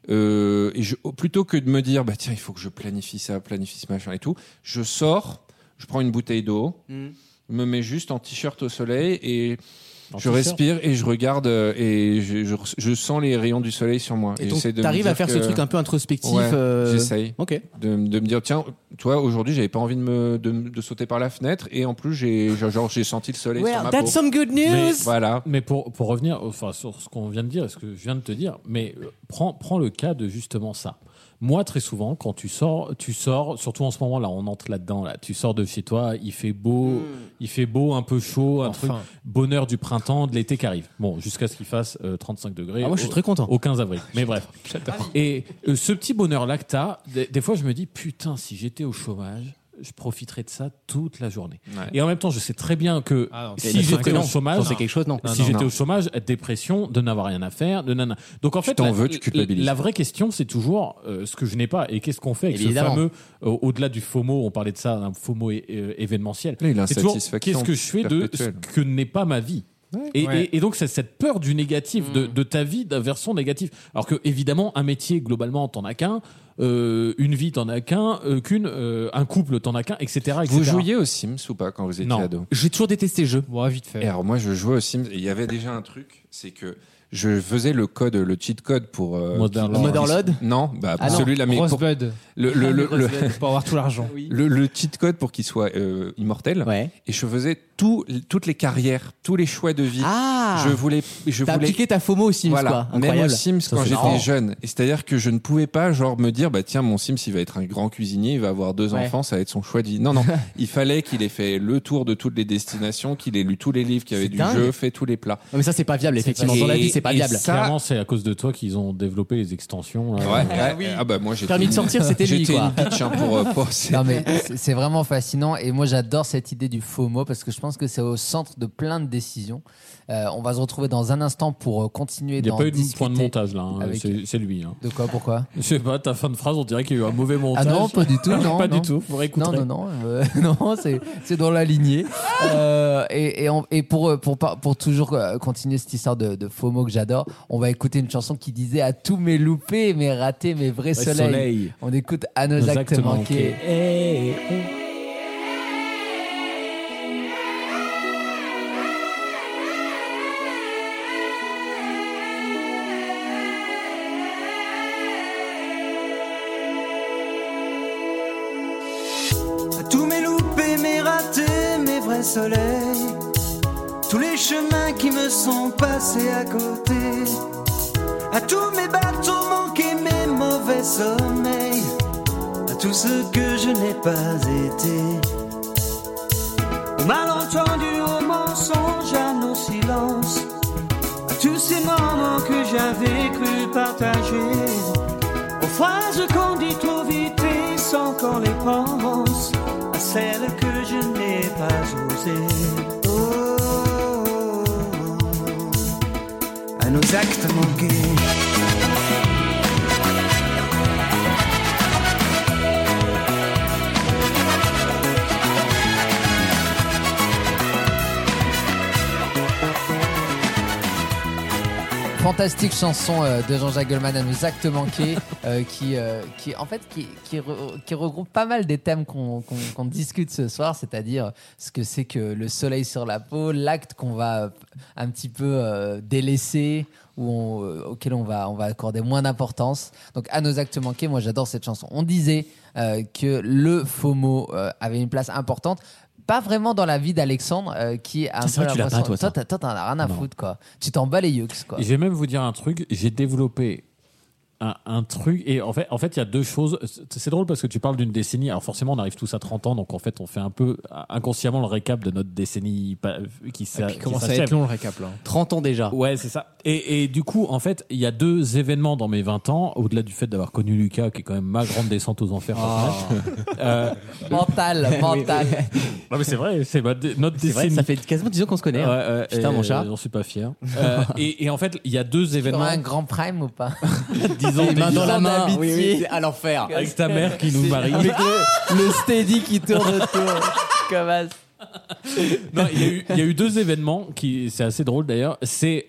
Et plutôt que de me dire, bah tiens, il faut que je planifie ça, planifie ce machin et tout, je sors, je prends une bouteille d'eau, me mets juste en t-shirt au soleil et En je t-shirt. respire et je regarde et je sens les rayons du soleil sur moi. Et donc, j'essaie de me t'arrives à dire faire ce que- truc un peu introspectif. Ouais, j'essaye Ok. de me dire, tiens, toi, aujourd'hui, j'avais pas envie de sauter par la fenêtre et en plus, j'ai senti le soleil sur Well, ma that's peau. some good news. Mais- Voilà. Mais pour revenir enfin, sur ce qu'on vient de dire, ce que je viens de te dire, mais prends le cas de justement ça. Moi, très souvent, quand tu sors, surtout en ce moment là, on entre là-dedans, là, tu sors de chez toi, il fait beau, un peu chaud, un Enfin. truc, bonheur du printemps, de l'été qui arrive. Bon, jusqu'à ce qu'il fasse 35 degrés. Ah, moi, je suis très content. Au 15 avril. Mais bref. Et ce petit bonheur-là que t'as, des fois, je me dis, putain, si j'étais au chômage, je profiterais de ça toute la journée. Ouais. Et en même temps, je sais très bien que Ah non, si j'étais au chômage, c'est quelque chose, non. si non, j'étais non. au chômage, dépression, de n'avoir rien à faire, de nana. Donc en fait, t'en veux, tu culpabilises. la vraie question, c'est toujours ce que je n'ai pas et qu'est-ce qu'on fait avec Évidemment. ce fameux, au-delà du FOMO, on parlait de ça, un FOMO événementiel. Oui, C'est toujours l'insatisfaction qu'est-ce que je fais de perpétuelle. ce que n'est pas ma vie. Et, Ouais. et donc c'est cette peur du négatif, de ta vie, d'un versant négatif. Alors que évidemment, un métier globalement t'en as qu'un, une vie t'en as qu'un, un couple t'en as qu'un, etc., etc. Vous jouiez aux Sims ou pas quand vous étiez Non. ado? J'ai toujours détesté le jeu. Moi, vite fait. Et alors moi je jouais aux Sims et il y avait déjà un truc, c'est que je faisais le cheat code pour Motherlode. Non, bah Ah non, celui-là, mais pour- Rosebud, le pour avoir tout l'argent. le cheat code pour qu'il soit immortel. Ouais. Et je faisais toutes les carrières, tous les choix de vie. Ah. Je voulais T'as appliqué ta FOMO aux Sims, voilà, quoi. même aux Incroyable. Sims Ça, quand c'est j'étais marrant. jeune. Et c'est-à-dire que je ne pouvais pas genre me dire bah tiens mon Sims il va être un grand cuisinier, il va avoir 2 Ouais. enfants, ça va être son choix de vie. Non non, il fallait qu'il ait fait le tour de toutes les destinations, qu'il ait lu tous les livres, qu'il y avait C'est du dingue. jeu, fait tous les plats. Non, mais ça, c'est pas viable, effectivement. Et- Dans la vie, c'est pas Et viable. ça- Clairement, c'est à cause de toi qu'ils ont développé les extensions. là. Ouais. Ah bah moi j'étais. Permis de sortir, c'était lui, J'étais quoi. une bitch pour c'est- Non mais c'est vraiment fascinant et moi j'adore cette idée du FOMO parce que je pense que c'est au centre de plein de décisions. On va se retrouver dans un instant pour continuer Il n'y a d'en pas eu de discuter. point de montage là. hein. avec- C'est lui. Hein. De quoi, pourquoi? Je sais pas, ta fin de phrase, on dirait qu'il y a eu un mauvais montage. Ah non, pas du tout, non. pas non. du tout. Faut réécouter. Non, non, c'est dans la lignée. Et pour toujours continuer cette histoire de FOMO que j'adore, on va écouter une chanson qui disait à tous mes loupés, mes ratés, mes vrais Ouais, soleils. On écoute à nos actes manqués. À tous mes loupés, mes ratés, mes vrais soleils, tous les chemins qui me sont passés à côté, à tous mes bateaux manqués, mes mauvais sommeils, à tout ce que je n'ai pas été, aux malentendus, aux mensonges, à nos silences, à tous ces moments que j'avais cru partager, aux phrases qu'on dit trop vite et sans qu'on les pense, à celles que je n'ai pas osées. Oh, à nos actes manqués. Fantastique chanson de Jean-Jacques Goldman à nos actes manqués qui en fait qui regroupe pas mal des thèmes qu'on discute ce soir, c'est-à-dire ce que c'est que le soleil sur la peau, l'acte qu'on va un petit peu délaisser ou auquel on va accorder moins d'importance. Donc à nos actes manqués, moi j'adore cette chanson. On disait que le FOMO avait une place importante. Pas vraiment dans la vie d'Alexandre qui a un C'est peu vrai que tu l'as pas, l'impression- toi, ça. Toi, t'en as rien à Non. foutre, quoi. Tu t'en bats les yeux, quoi. Et je vais même vous dire un truc, j'ai développé un truc, et en fait, il y a deux choses. C'est drôle parce que tu parles d'une décennie, alors forcément, on arrive tous à 30 ans, donc en fait, on fait un peu inconsciemment le récap de notre décennie qui Et puis, commence à s'achève. être long le récap là. 30 ans déjà. Ouais, c'est ça. Et du coup, en fait, il y a deux événements dans mes 20 ans, au-delà du fait d'avoir connu Lucas, qui est quand même ma grande descente aux enfers. Mental. Non, mais c'est vrai, c'est notre C'est vrai, décennie. ça fait quasiment 10 ans qu'on se connaît. hein. Putain, mon chat. J'en suis pas fier. Et en fait, il y a deux Tu événements. auras un grand prime ou pas? 10 ans Les mains dans la main. d'amitié. Oui, oui, c'est à l'enfer. avec ta mère qui nous marie. Avec le steady qui tourne autour. Comme as. Non, il y a eu deux événements qui, c'est assez drôle d'ailleurs. C'est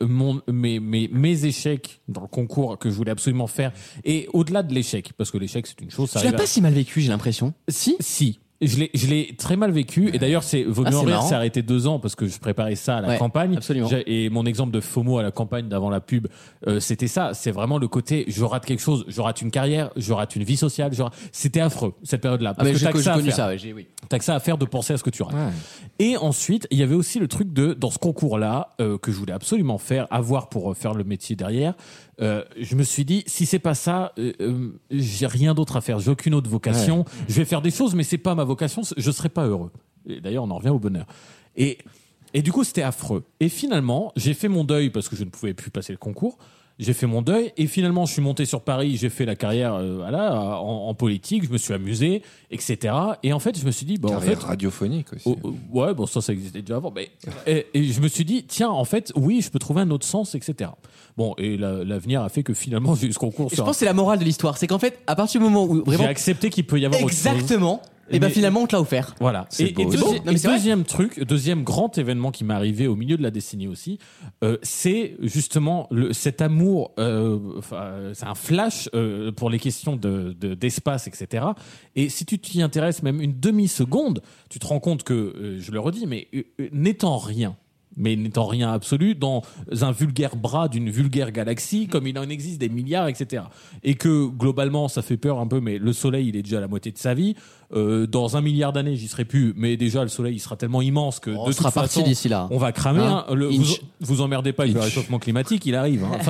mes échecs dans le concours que je voulais absolument faire. Et au-delà de l'échec, parce que l'échec c'est une chose. Ça Tu l'as arrive pas si mal vécu, j'ai l'impression. Si. Si. Je l'ai très mal vécu. Et d'ailleurs, Vaut mieux c'est en rire marrant. s'est arrêté 2 ans parce que je préparais ça à la Ouais, campagne. absolument. Et mon exemple de FOMO à la campagne d'avant la pub, c'était ça. C'est vraiment le côté, je rate quelque chose, je rate une carrière, je rate une vie sociale. C'était affreux, cette période-là. Ah, Parce mais que j'ai t'as que ça à connu faire. ça, ouais, oui. T'as que ça à faire de penser à ce que tu rates. Et ensuite, il y avait aussi le truc dans ce concours-là, que je voulais absolument faire, avoir pour faire le métier derrière. Je me suis dit, si c'est pas ça, j'ai rien d'autre à faire. J'ai aucune autre vocation. Je vais faire des choses, mais c'est pas ma vocation. Je serai pas heureux. Et d'ailleurs, on en revient au bonheur. Et du coup, c'était affreux. Et finalement, j'ai fait mon deuil parce que je ne pouvais plus passer le concours. J'ai fait mon deuil et finalement je suis monté sur Paris, j'ai fait la carrière en politique, je me suis amusé, etc. Et en fait je me suis dit, en Carrière fait, radiophonique aussi. ouais, bon, ça existait déjà avant, mais et je me suis dit, tiens, en fait, oui, je peux trouver un autre sens, etc. Bon, et l'avenir a fait que finalement j'ai eu ce concours. Et je pense que c'est la morale de l'histoire. C'est qu'en fait, à partir du moment où j'ai vraiment. accepté qu'il peut y avoir autre chose. Exactement. Et ben Mais- finalement, on te l'a offert. Voilà. C'est beau. C'est beau. Non, mais c'est vrai. Deuxième grand événement qui m'est arrivé au milieu de la décennie aussi, c'est justement cet amour. C'est un flash pour les questions d'espace, etc. Et si tu t'y intéresses même une demi-seconde, tu te rends compte que, je le redis, mais n'étant rien absolu dans un vulgaire bras d'une vulgaire galaxie, comme il en existe des milliards, etc. Et que globalement, ça fait peur un peu, mais le Soleil, il est déjà à la moitié de sa vie. Dans 1 milliard d'années, j'y serai plus, mais déjà le Soleil, il sera tellement immense que On de sera toute parti façon, d'ici là. on va cramer. Hein, Vous emmerdez pas avec le réchauffement climatique, il arrive. Hein. Enfin,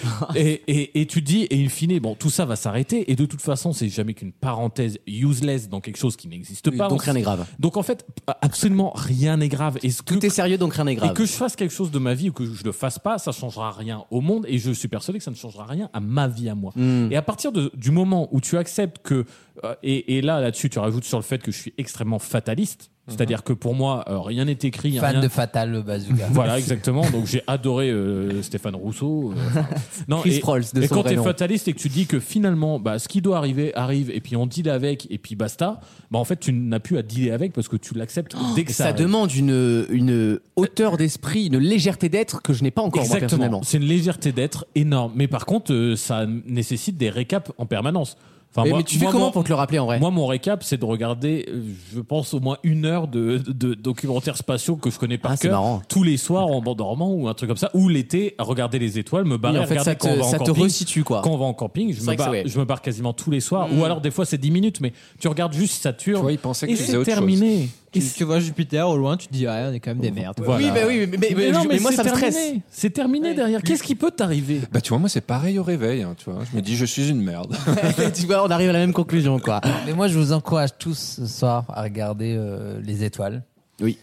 et tu te dis, et in fine, bon, tout ça va s'arrêter. Et de toute façon, c'est jamais qu'une parenthèse useless dans quelque chose qui n'existe pas. Donc rien n'est grave. Donc en fait, absolument rien n'est grave. Et Tout est sérieux, donc rien n'est grave. Que je fasse quelque chose de ma vie ou que je le fasse pas, ça changera rien au monde et je suis persuadé que ça ne changera rien à ma vie à moi. Et à partir du moment où tu acceptes que et là-dessus tu rajoutes sur le fait que je suis extrêmement fataliste, c'est-à-dire que pour moi rien n'est écrit, Fan rien... de Fatal le Bazooka. Voilà, exactement. Donc j'ai adoré Stéphane Rousseau. Non, Chris Prolls, de et son quand vrai t'es nom. fataliste et que tu dis que finalement, ce qui doit arriver arrive, et puis on deal avec, et puis basta. En fait, tu n'as plus à dealer avec parce que tu l'acceptes dès que ça Ça arrive. demande une hauteur d'esprit, une légèreté d'être que je n'ai pas encore moi personnellement. Exactement. C'est une légèreté d'être énorme. Mais par contre, ça nécessite des récaps en permanence. Enfin, Mais tu fais comment pour te le rappeler en vrai? Moi, mon récap, c'est de regarder, je pense, au moins 1 heure de documentaires spatiaux que je connais par c'est cœur marrant. tous les soirs en m'endormant ou un truc comme ça. Ou l'été, à regarder les étoiles, me barrer, Oui, en fait, regarder ça quand on va en te camping. resitue quoi. Quand on va en camping, C'est vrai que ouais. je me barre quasiment tous les soirs. Ou alors, des fois, c'est 10 minutes, mais tu regardes juste Saturne. Tu vois, il pensait que et tu faisais c'est autre chose. terminé. Et Tu vois Jupiter au loin, tu te dis, on est quand même des merdes. Voilà. Oui, mais non, moi c'est ça me stresse. terminé. C'est terminé derrière. Qu'est-ce qui peut t'arriver? Bah, tu vois, moi, c'est pareil au réveil. Hein, tu vois. Je me dis, je suis une merde. Tu vois, on arrive à la même conclusion quoi. Mais moi, je vous encourage tous ce soir à regarder les étoiles. Oui.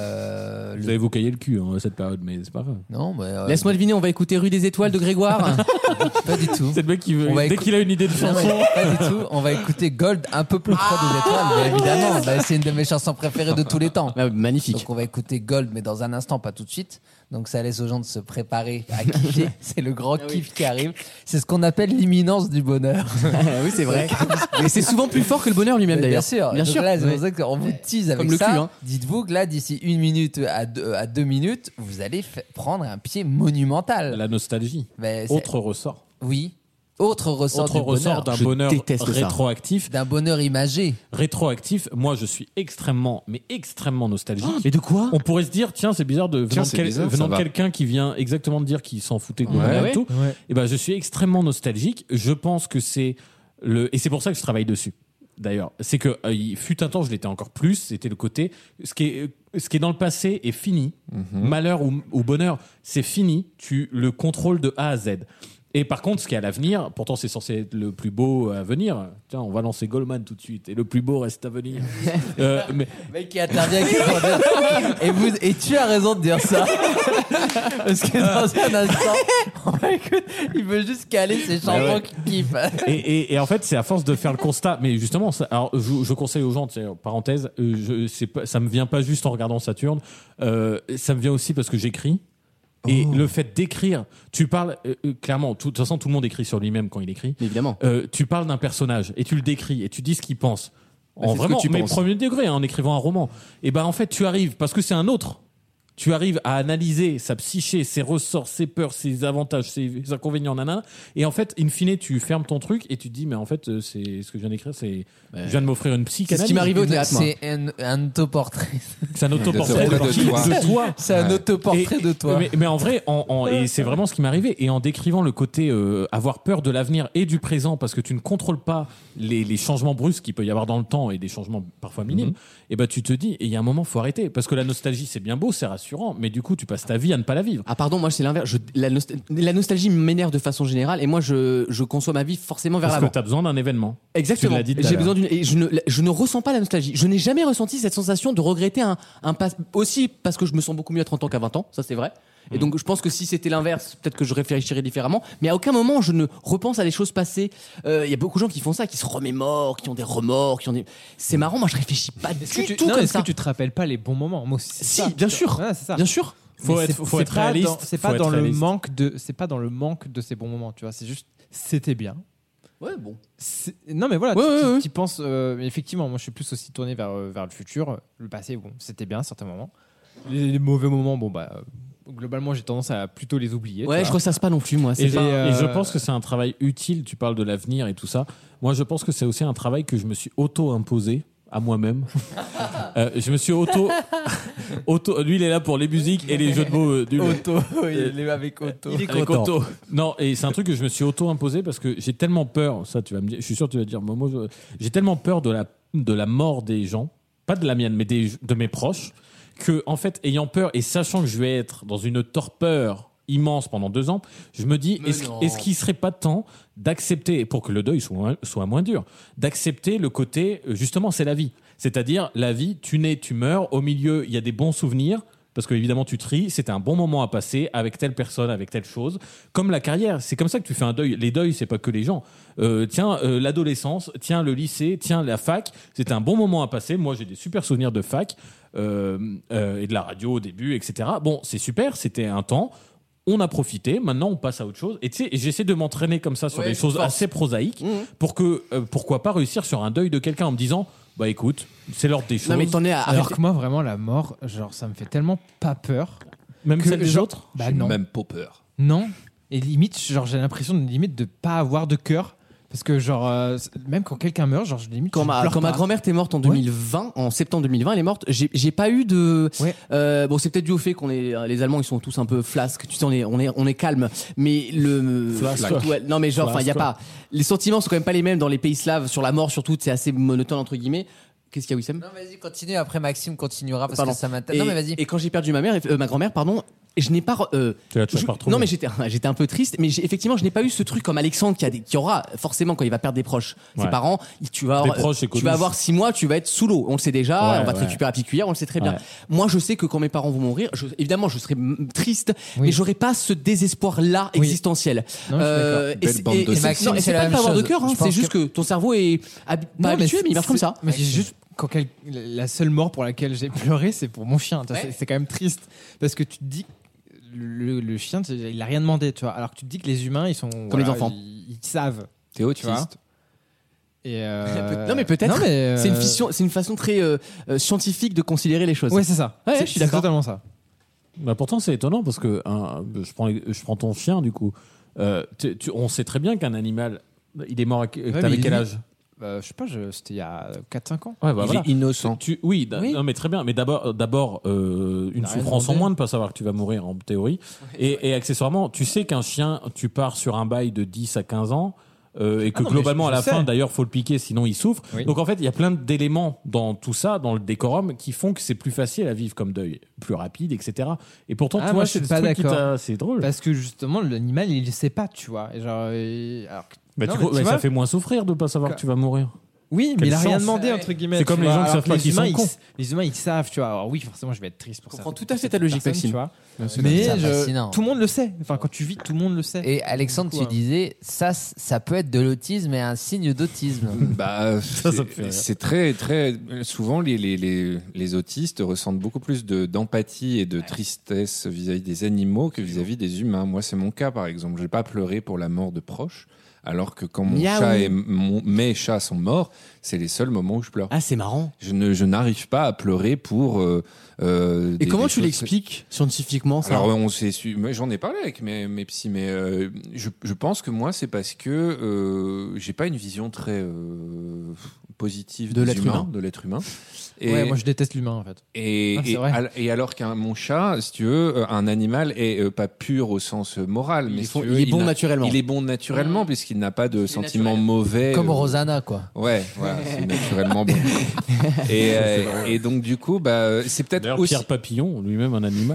Vous allez vous cailler le cul cette période, mais c'est pas grave. Non, mais Laisse-moi deviner, on va écouter Rue des Étoiles de Grégoire. pas du tout. C'est le mec qui veut, On va dès qu'il a une idée de Non, chanson. mais pas du tout. On va écouter Gold un peu plus près des étoiles, mais évidemment. C'est une de mes chansons préférées de tous les temps. Ah, magnifique. Donc on va écouter Gold, mais dans un instant, pas tout de suite. Donc ça laisse aux gens de se préparer à kiffer. C'est le grand kiff qui arrive. C'est ce qu'on appelle l'imminence du bonheur. Oui, c'est vrai. Mais c'est souvent plus fort que le bonheur lui-même Mais d'ailleurs. Bien sûr. Bien Donc sûr. Là, c'est Ouais. pour ça qu'on vous tease avec Comme le ça. cul, hein. Dites-vous que là, d'ici 1 minute à 2 minutes, vous allez prendre un pied monumental. La nostalgie. Mais c'est- Autre ressort. Oui. Autre ressort Autre du ressort bonheur. d'un Je bonheur déteste ça. rétroactif. D'un bonheur imagé. Rétroactif, moi je suis extrêmement nostalgique. Mais de quoi? On pourrait se dire, tiens, c'est bizarre Tiens, c'est bizarre, venant ça de va. quelqu'un qui vient exactement de dire qu'il s'en foutait de Ouais. moi et Ouais. tout. Ouais. Et ben, je suis extrêmement nostalgique. Je pense que et c'est pour ça que je travaille dessus. D'ailleurs, c'est que il fut un temps, je l'étais encore plus. C'était le côté, ce qui est dans le passé est fini. Malheur ou bonheur, c'est fini. Tu le contrôles de A à Z. Et par contre, ce qui est à l'avenir, pourtant c'est censé être le plus beau à venir. Tiens, on va lancer Goldman tout de suite. Et le plus beau reste à venir. Mais Le mec qui intervient qui et tu as raison de dire ça. Parce que dans un instant, écoute, il veut juste caler ses chansons qui kiffent. Et en fait, c'est à force de faire le constat. Mais justement, alors, je conseille aux gens, tu sais, parenthèse, ça me vient pas juste en regardant Saturne. Ça me vient aussi parce que j'écris. Et le fait d'écrire, tu parles clairement. De toute façon, tout le monde écrit sur lui-même quand il écrit. Évidemment. Tu parles d'un personnage et tu le décris et tu dis ce qu'il pense. c'est En ce que vraiment, tu mais penses. premier degré, en écrivant un roman. Et ben en fait, tu arrives parce que c'est un autre. Tu arrives à analyser sa psyché, ses ressorts, ses peurs, ses avantages, ses inconvénients, nanana. Et en fait, in fine, tu fermes ton truc et tu te dis, mais en fait, c'est ce que je viens d'écrire, je viens de m'offrir une C'est psychanalyse. ce qui m'arrivait au théâtre, moi. C'est un autoportrait. C'est un autoportrait autoportrait de toi. de toi. C'est un Ouais. autoportrait de toi. Mais en vrai, et c'est vraiment ce qui m'est arrivé. Et en décrivant le côté avoir peur de l'avenir et du présent, parce que tu ne contrôles pas les changements brusques qu'il peut y avoir dans le temps et des changements parfois minimes, et ben tu te dis, et il y a un moment, faut arrêter. Parce que la nostalgie, c'est bien beau, c'est rassurant, mais du coup, tu passes ta vie à ne pas la vivre. Ah pardon, moi c'est l'inverse. La nostalgie m'énerve de façon générale et moi je conçois ma vie forcément vers Parce que l'avant. tu as besoin d'un événement. Exactement. Tu l'as dit tout à J'ai l'heure. besoin d'une et je ne ressens pas la nostalgie. Je n'ai jamais ressenti cette sensation de regretter un passé. Aussi parce que je me sens beaucoup mieux à 30 ans qu'à 20 ans, ça c'est vrai. Et donc je pense que si c'était l'inverse, peut-être que je réfléchirais différemment. Mais à aucun moment je ne repense à des choses passées. Il y a beaucoup de gens qui font ça, qui se remémorent, qui ont des remords, qui ont des. C'est marrant. Moi je réfléchis pas du tout comme Est-ce ça. que tu te rappelles pas les bons moments? Moi aussi, c'est Si, ça. bien sûr, Ouais, c'est ça. bien sûr. Faut Mais être, c'est- faut c'est être pas réaliste. C'est faut pas être dans le réaliste. manque de, c'est pas dans le manque de ces bons moments, tu vois. C'est juste, c'était bien. Ouais bon. Non mais voilà, Ouais, ouais. tu penses. Mais effectivement, moi je suis plus aussi tourné vers le futur. Le passé, bon, c'était bien à certains moments. Les mauvais moments, bon bah. Globalement, j'ai tendance à plutôt les oublier. Ouais, tu je vois. ressasse pas non plus moi. Et, C'est pas- et je pense que c'est un travail utile. Tu parles de l'avenir et tout ça. Moi, je pense que c'est aussi un travail que je me suis auto-imposé à moi-même. Je me suis auto. Lui, il est là pour les musiques et les jeux de mots du. Auto, il est avec Auto. Avec auto. Non, et c'est un truc que je me suis auto-imposé parce que j'ai tellement peur. Ça, tu vas me dire. Je suis sûr que tu vas dire. Moi, j'ai tellement peur de la mort des gens, pas de la mienne, mais de mes proches, que en fait, ayant peur et sachant que je vais être dans une torpeur immense pendant 2 ans, je me dis, est-ce qu'il serait pas temps d'accepter, pour que le deuil soit moins dur, d'accepter le côté, justement, c'est la vie. C'est-à-dire, la vie, tu nais, tu meurs, au milieu, il y a des bons souvenirs, parce que évidemment tu tries, c'était un bon moment à passer avec telle personne, avec telle chose. Comme la carrière, c'est comme ça que tu fais un deuil. Les deuils, c'est pas que les gens. L'adolescence, tiens le lycée, tiens la fac, c'était un bon moment à passer. Moi j'ai des super souvenirs de fac et de la radio au début, etc. Bon, c'est super, c'était un temps. On a profité, maintenant on passe à autre chose. Et tu sais, j'essaie de m'entraîner comme ça sur des choses assez prosaïques pour que, pourquoi pas réussir sur un deuil de quelqu'un en me disant, bah écoute, c'est l'ordre des choses. Non mais t'en es à Alors que moi, vraiment, la mort, genre, ça me fait tellement pas peur. Même que, celle des genre, autres. Bah J'ai non. même pas peur. Non. Et limite, genre, j'ai l'impression de pas avoir de cœur. Parce que, genre, même quand quelqu'un meurt, genre, limite. Quand je ma pleure pas. grand-mère était morte en 2020, en septembre 2020, elle est morte. J'ai pas eu de. Ouais. Bon, c'est peut-être dû au fait qu'on est les Allemands, ils sont tous un peu flasques. Tu sais, on est calme. Mais le. Flasque. Ouais, non, mais genre, enfin, il y a Flasque. pas. Les sentiments sont quand même pas les mêmes dans les pays slaves sur la mort, surtout. C'est assez monotone entre guillemets. Qu'est-ce qu'il y a, Wissem? Non, vas-y, continue. Après, Maxime continuera parce Pardon. que ça m'intéresse. Non, mais vas-y. Et quand j'ai perdu ma grand-mère, pardon, je n'ai pas. Tu l'as toujours pas retrouvé. Non, mais j'étais un peu triste, mais effectivement, je n'ai pas eu ce truc comme Alexandre qui aura forcément quand il va perdre des proches, ses Ouais. parents. Tu vas Des avoir, proches, c'est tu connu. vas avoir 6 mois, tu vas être sous l'eau. On le sait déjà. Ouais, On va te ouais. récupérer à pied cuillère, on le sait très bien. Ouais. Moi, je sais que quand mes parents vont mourir, évidemment, je serai triste, Oui. mais j'aurai pas ce désespoir-là Oui. existentiel. Non, je suis d'accord. Et Belle c'est- bande de et c'est- Maxime, non, et c'est c'est la pas de même pas avoir de chose. cœur, hein, Je c'est pense juste que ton cerveau est pas Non, mais habitué, mais il marche comme ça. Mais c'est juste quand la seule mort pour laquelle j'ai pleuré, c'est pour mon chien. Tu vois, c'est quand même triste parce que tu te dis le chien, il a rien demandé, tu vois. Alors que tu te dis que les humains, ils sont Comme les enfants. ils savent. T'es vois. autiste. Et Non, mais peut-être. Non, mais, C'est une façon très scientifique de considérer les choses. Ouais, c'est ça. Ouais, C'est- je suis c'est d'accord. totalement ça. Bah pourtant c'est étonnant parce que je prends ton chien du coup. On sait très bien qu'un animal, il est mort. mais T'avais il quel est- âge? Je sais pas, c'était il y a 4-5 ans. Ouais, bah, Il voilà. est innocent. Oui, Oui. non mais très bien. Mais d'abord une Il a rien souffrance en demandé. moins de pas savoir que tu vas mourir en théorie. Et accessoirement, tu sais qu'un chien, tu pars sur un bail de 10 à 15 ans. Et que non, mais globalement je à la sais. fin d'ailleurs faut le piquer sinon il souffre. Oui. Donc en fait il y a plein d'éléments dans tout ça, dans le décorum, qui font que c'est plus facile à vivre comme deuil, plus rapide, etc. Et pourtant Ah, toi moi, je c'est suis ce pas truc qui d'accord. t'a- c'est drôle. Parce que justement, l'animal, il le sait pas, tu vois. Et genre, alors que- Bah, non, tu mais vois, tu ça vois, fait moins souffrir de pas savoir Quand- que tu vas mourir. Oui, mais Quelle il a rien chance. demandé, entre guillemets. C'est tu comme les vois. gens qui Alors savent que pas les qu'ils humains, sont cons. les humains, ils savent, tu vois. Alors oui, forcément, je vais être triste pour Je ça. comprends tout à fait ta logique, Maxime. Tu vois. C'est Mais fascinant. tout le monde le sait. Enfin, quand tu vis, tout le monde le sait. Et Alexandre, Du tu coup, disais, ça peut être de l'autisme et un signe d'autisme. Bah, me fait rire. c'est très, très. Souvent, les autistes ressentent beaucoup plus d'empathie et de tristesse vis-à-vis des animaux que vis-à-vis des humains. Moi, c'est mon cas, par exemple. Je n'ai pas pleuré pour la mort de proches, alors que quand mes chats sont morts, c'est les seuls moments où je pleure. Ah, c'est marrant. Je n'arrive pas à pleurer pour. Et comment tu l'expliques scientifiquement ça? Alors, moi, j'en ai parlé avec mes psys, mais je pense que moi, c'est parce que j'ai pas une vision très positive De des l'être humain. de l'être humain. Et, Ouais, moi, je déteste l'humain, en fait. et, Ah, c'est et, vrai. et alors qu'un mon chat, si tu veux, un animal est pas pur au sens moral, mais si tu veux, il est bon n'a- naturellement. Il est bon naturellement puisqu'il n'a pas de sentiments naturel. mauvais. Comme Rosanna, quoi. Ouais, voilà, c'est naturellement bon. et donc du coup, bah, c'est peut-être D'ailleurs, aussi. Pierre Papillon, lui-même un animal.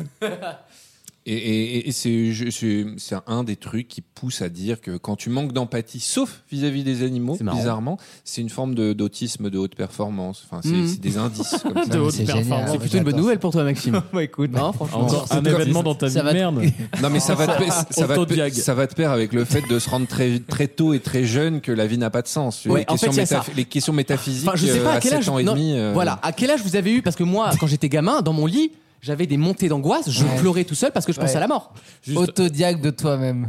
Et c'est un des trucs qui pousse à dire que quand tu manques d'empathie, sauf vis-à-vis des animaux, C'est marrant. bizarrement, c'est une forme d'autisme de haute performance. Enfin, c'est des indices comme ça. De haute C'est performance. C'est plutôt une bonne nouvelle pour toi, Maxime. Bah, écoute. Non, franchement. Encore un événement dans ta vie Ça de va te- merde. Non, mais ça va Autodiag. ça va te pair avec le fait de se rendre très, très tôt et très jeune que la vie n'a pas de sens. Ouais, les, en questions fait, il y a ça. les questions métaphysiques Enfin, je sais pas à quel à âge. 7 ans et non, demi. Voilà, à quel âge vous avez eu? Parce que moi, quand j'étais gamin, dans mon lit, j'avais des montées d'angoisse. Je Ouais. pleurais tout seul parce que je pensais Ouais. à la mort. Juste- Autodiag de toi-même.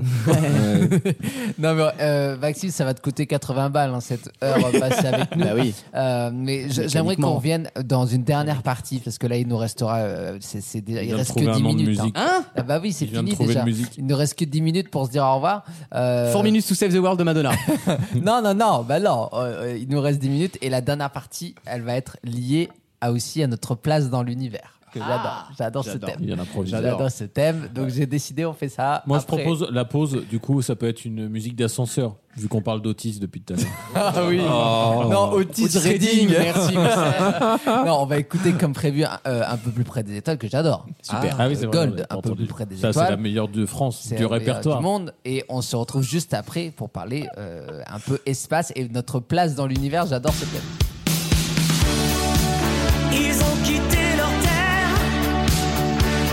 Non, mais Maxime, ça va te coûter 80 balles, hein, cette heure passée avec nous. Bah oui. Mais j'aimerais qu'on revienne dans une dernière partie, parce que là, il nous restera. Il vient de reste trouver que un 10 nom de minutes. musique. Hein? Ah bah oui, c'est Il vient de fini trouver déjà. une musique. Il ne reste que 10 minutes pour se dire au revoir. 4 minutes to save the world de Madonna. Non, bah non. Il nous reste 10 minutes et la dernière partie, elle va être liée aussi à notre place dans l'univers. Que j'adore. J'adore ce thème. Il y en a improvisé. J'adore ce thème. Donc j'ai décidé, on fait ça. Moi, après. je propose la pause. Du coup, ça peut être une musique d'ascenseur, vu qu'on parle d'autisme depuis tout à l'heure. Ah oui. Non, Otis Otis Redding. Redding. Merci. Non, on va écouter comme prévu un peu plus près des étoiles que j'adore. Super. Ah oui, c'est vrai, Gold, on l'a un peu entendu. plus près des Ça, c'est la étoiles. meilleure de France, C'est du la meilleure répertoire. du monde et on se retrouve juste après pour parler un peu espace et notre place dans l'univers. J'adore ce thème. Ils ont quitté leur terre